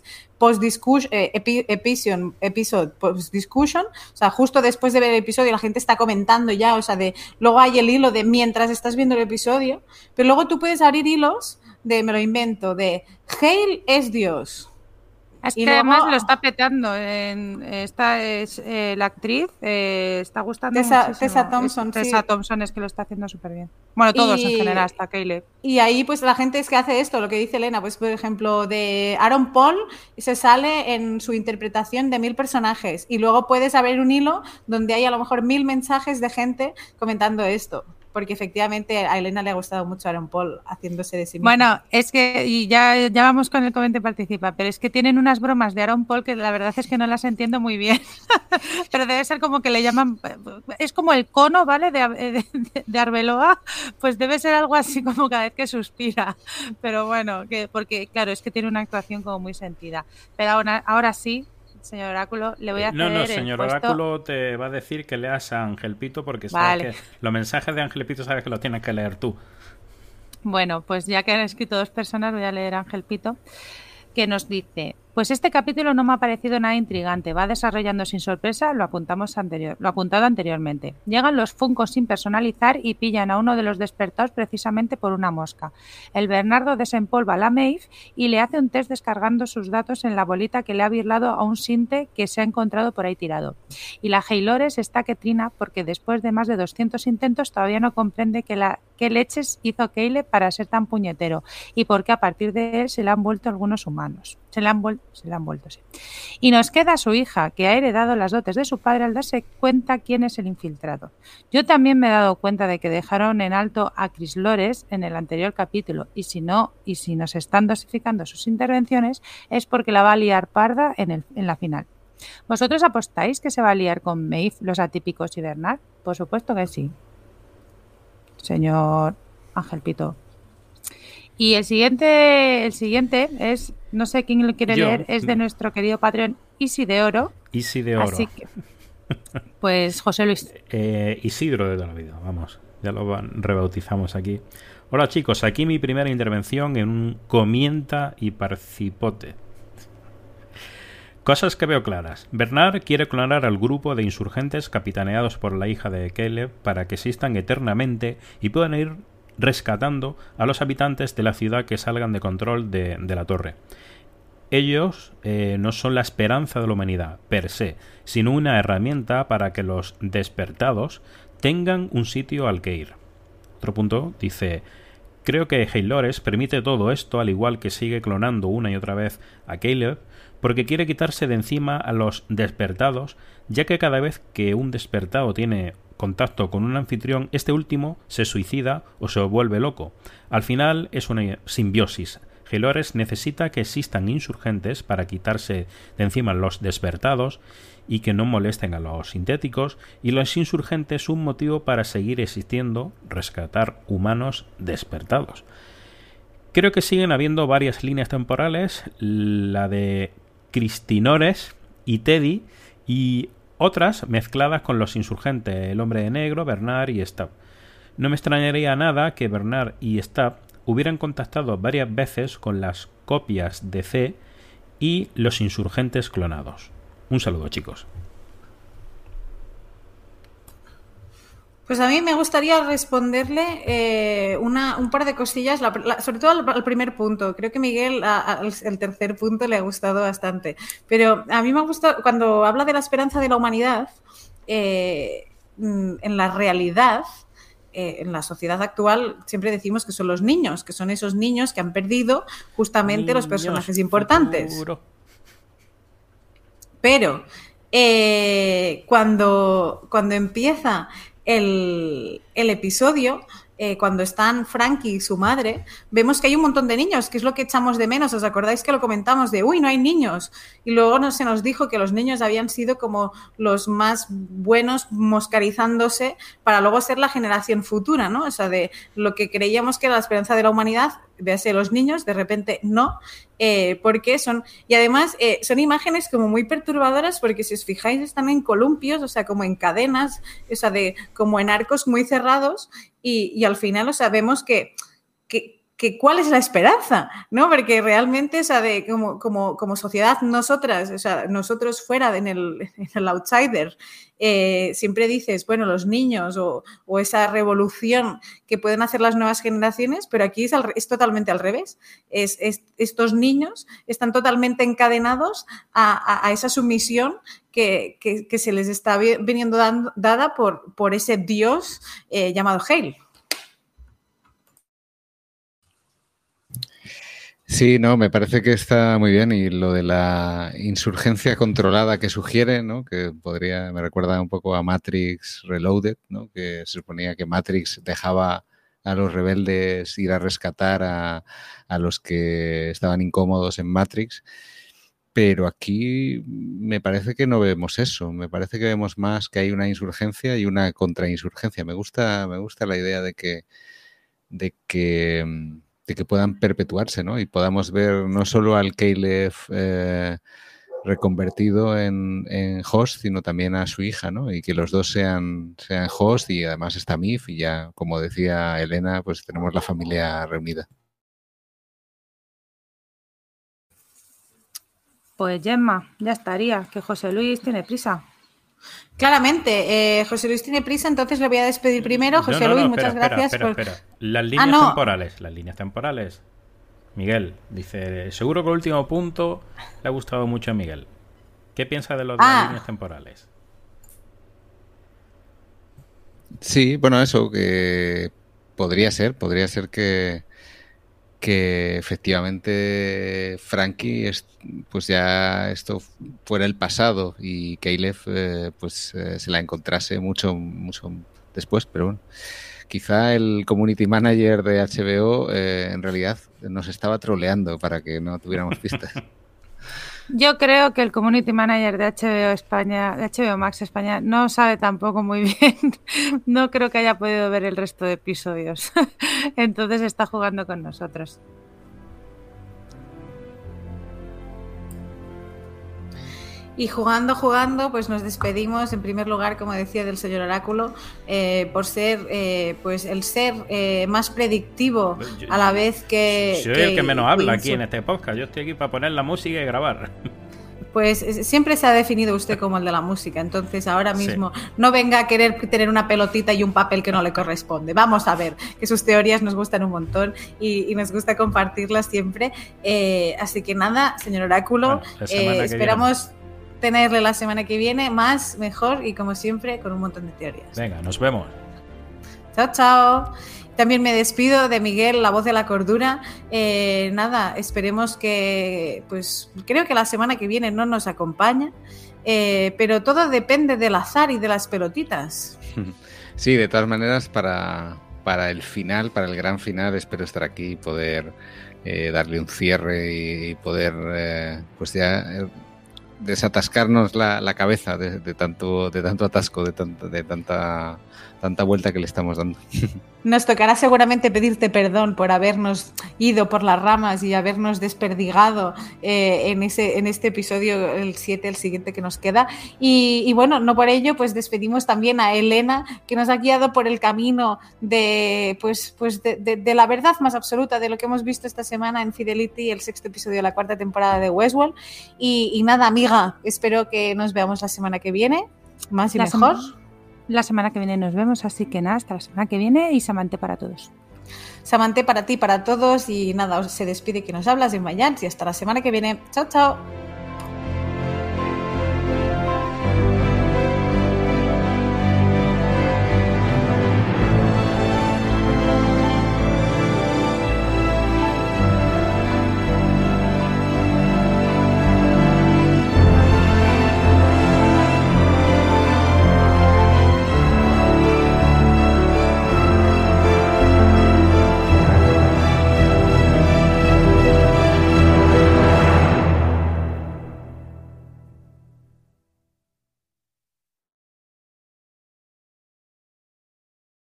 episode post-discussion, o sea, justo después de ver el episodio la gente está comentando ya, o sea, luego hay el hilo de mientras estás viendo el episodio, pero luego tú puedes abrir hilos me lo invento, de Hale es Dios. Es que además lo está petando. Esta es la actriz, está gustando muchísimo. Tessa Thompson, Tessa Thompson es que lo está haciendo súper bien. Bueno, todos en general, hasta Caleb. Y ahí pues la gente es que hace esto, lo que dice Elena, pues por ejemplo de Aaron Paul se sale en su interpretación de 1000 personajes y luego puedes abrir un hilo donde hay a lo mejor 1000 mensajes de gente comentando esto. Porque efectivamente a Elena le ha gustado mucho Aaron Paul haciéndose de sí mismo. Bueno, es que y ya vamos con el Comenta y Participa, pero es que tienen unas bromas de Aaron Paul que la verdad es que no las entiendo muy bien. Pero debe ser como que le llaman, es como el cono, ¿vale? De Arbeloa, pues debe ser algo así como cada vez que suspira. Pero bueno, porque claro, es que tiene una actuación como muy sentida. Pero ahora sí, señor Oráculo, le voy a hacer No, señor Oráculo te va a decir que leas a Ángel Pito porque sabes que los mensajes de Ángel Pito sabes que los tienes que leer tú. Bueno, pues ya que han escrito 2 personas, voy a leer a Ángel Pito, que nos dice: Pues este capítulo no me ha parecido nada intrigante, va desarrollando sin sorpresa lo apuntado anteriormente. Llegan los Funkos sin personalizar y pillan a uno de los despertados precisamente por una mosca. El Bernardo desempolva a la Maeve y le hace un test descargando sus datos en la bolita que le ha birlado a un sinte que se ha encontrado por ahí tirado. Y la Haylores está que trina porque después de más de 200 intentos todavía no comprende qué leches hizo Caleb para ser tan puñetero y por qué a partir de él se le han vuelto algunos humanos. Se le han vuelto, sí. Y nos queda su hija, que ha heredado las dotes de su padre al darse cuenta quién es el infiltrado. Yo también me he dado cuenta de que dejaron en alto a Chris Lores en el anterior capítulo, y si nos están dosificando sus intervenciones es porque la va a liar parda en la final. ¿Vosotros apostáis que se va a liar con Maeve, los atípicos y Bernard? Por supuesto que sí. Señor Ángel Pito. Y el siguiente es, no sé quién lo quiere leer, es de nuestro querido Patreon Isideoro. Así que, pues José Luis. Isidro de toda la vida, vamos, ya lo rebautizamos aquí. Hola chicos, aquí mi primera intervención en un comienta y parcipote. Cosas que veo claras. Bernard quiere clonar al grupo de insurgentes capitaneados por la hija de Caleb para que existan eternamente y puedan ir rescatando a los habitantes de la ciudad que salgan de control de la torre. Ellos no son la esperanza de la humanidad per se, sino una herramienta para que los despertados tengan un sitio al que ir. Otro punto dice: creo que Haylores permite todo esto al igual que sigue clonando una y otra vez a Caleb porque quiere quitarse de encima a los despertados, ya que cada vez que un despertado tiene contacto con un anfitrión, este último se suicida o se vuelve loco. Al final es una simbiosis. Haylores necesita que existan insurgentes para quitarse de encima los despertados y que no molesten a los sintéticos, y los insurgentes un motivo para seguir existiendo, rescatar humanos despertados. Creo que siguen habiendo varias líneas temporales, la de Cristinores y Teddy, y otras mezcladas con los insurgentes, el hombre de negro, Bernard y Stab. No me extrañaría nada que Bernard y Stab hubieran contactado varias veces con las copias de C y los insurgentes clonados. Un saludo, chicos. Pues a mí me gustaría responderle un par de cosillas, sobre todo al primer punto. Creo que Miguel el tercer punto le ha gustado bastante. Pero a mí me ha gustado, cuando habla de la esperanza de la humanidad, en la realidad, en la sociedad actual siempre decimos que son los niños, que son esos niños que han perdido justamente los personajes importantes. Futuro. Pero cuando empieza el episodio, cuando están Frankie y su madre, vemos que hay un montón de niños, que es lo que echamos de menos. ¿Os acordáis que lo comentamos de, uy, no hay niños? Y luego se nos dijo que los niños habían sido como los más buenos moscarizándose para luego ser la generación futura, ¿no? O sea, de lo que creíamos que era la esperanza de la humanidad, véase los niños, de repente no, porque son... Y además son imágenes como muy perturbadoras porque si os fijáis están en columpios, o sea, como en cadenas, o sea, como en arcos muy cerrados y al final, o sea, vemos que ¿cuál es la esperanza? ¿No? Porque realmente, o sea, como sociedad, nosotras, o sea, nosotros fuera en el outsider, siempre dices, bueno, los niños o esa revolución que pueden hacer las nuevas generaciones, pero aquí es totalmente al revés. Estos niños están totalmente encadenados a esa sumisión que se les está viniendo dada por ese dios llamado Hale. Sí, no, me parece que está muy bien y lo de la insurgencia controlada que sugiere, ¿no? Que me recuerda un poco a Matrix Reloaded, ¿no? Que se suponía que Matrix dejaba a los rebeldes ir a rescatar a los que estaban incómodos en Matrix, pero aquí me parece que no vemos eso, me parece que vemos más que hay una insurgencia y una contrainsurgencia. Me gusta la idea de que puedan perpetuarse, ¿no? Y podamos ver no solo al Caleb reconvertido en host, sino también a su hija, ¿no? Y que los dos sean host y además está Mif y ya, como decía Elena, pues tenemos la familia reunida. Pues Gemma, ya estaría, que José Luis tiene prisa. Claramente, José Luis tiene prisa, entonces le voy a despedir primero. José Luis, muchas gracias. Espera. Las líneas temporales. Miguel dice, seguro que el último punto le ha gustado mucho a Miguel. ¿Qué piensa de las líneas temporales? Sí, bueno, eso, que podría ser que efectivamente Frankie pues ya esto fuera el pasado y Caleb se la encontrase mucho después, pero bueno, quizá el community manager de HBO en realidad nos estaba troleando para que no tuviéramos pistas. Yo creo que el community manager de HBO España, de HBO Max España, no sabe tampoco muy bien. No creo que haya podido ver el resto de episodios. Entonces está jugando con nosotros. Y jugando, pues nos despedimos en primer lugar, como decía, del señor Oráculo, por ser pues el ser más predictivo a la vez que... Soy el que menos habla aquí en este podcast. Yo estoy aquí para poner la música y grabar. Pues siempre se ha definido usted como el de la música, entonces ahora mismo no venga a querer tener una pelotita y un papel que no le corresponde. Vamos a ver, que sus teorías nos gustan un montón y nos gusta compartirlas siempre. Así que nada, señor Oráculo, esperamos tenerle la semana que viene, más, mejor y como siempre con un montón de teorías. Venga, nos vemos. Chao, chao. También me despido de Miguel, la voz de la cordura. Nada, esperemos que, pues creo que la semana que viene no nos acompaña, pero todo depende del azar y de las pelotitas. Sí, de todas maneras, para el final, para el gran final, espero estar aquí y poder darle un cierre y poder, pues ya... desatascarnos la cabeza de tanto atasco, de tanta vuelta que le estamos dando. Nos tocará seguramente pedirte perdón por habernos ido por las ramas y habernos desperdigado en este episodio, el 7, el siguiente que nos queda. Y bueno, no por ello, pues despedimos también a Elena, que nos ha guiado por el camino de la verdad más absoluta de lo que hemos visto esta semana en Fidelity, el 6º episodio de la 4ª temporada de Westworld. Y nada, amiga, espero que nos veamos la semana que viene, más y mejor. La semana que viene nos vemos, así que nada, hasta la semana que viene y Samantha para todos. Samantha para ti, para todos y nada, se despide que nos hablas en Mayans y hasta la semana que viene. Chao, chao.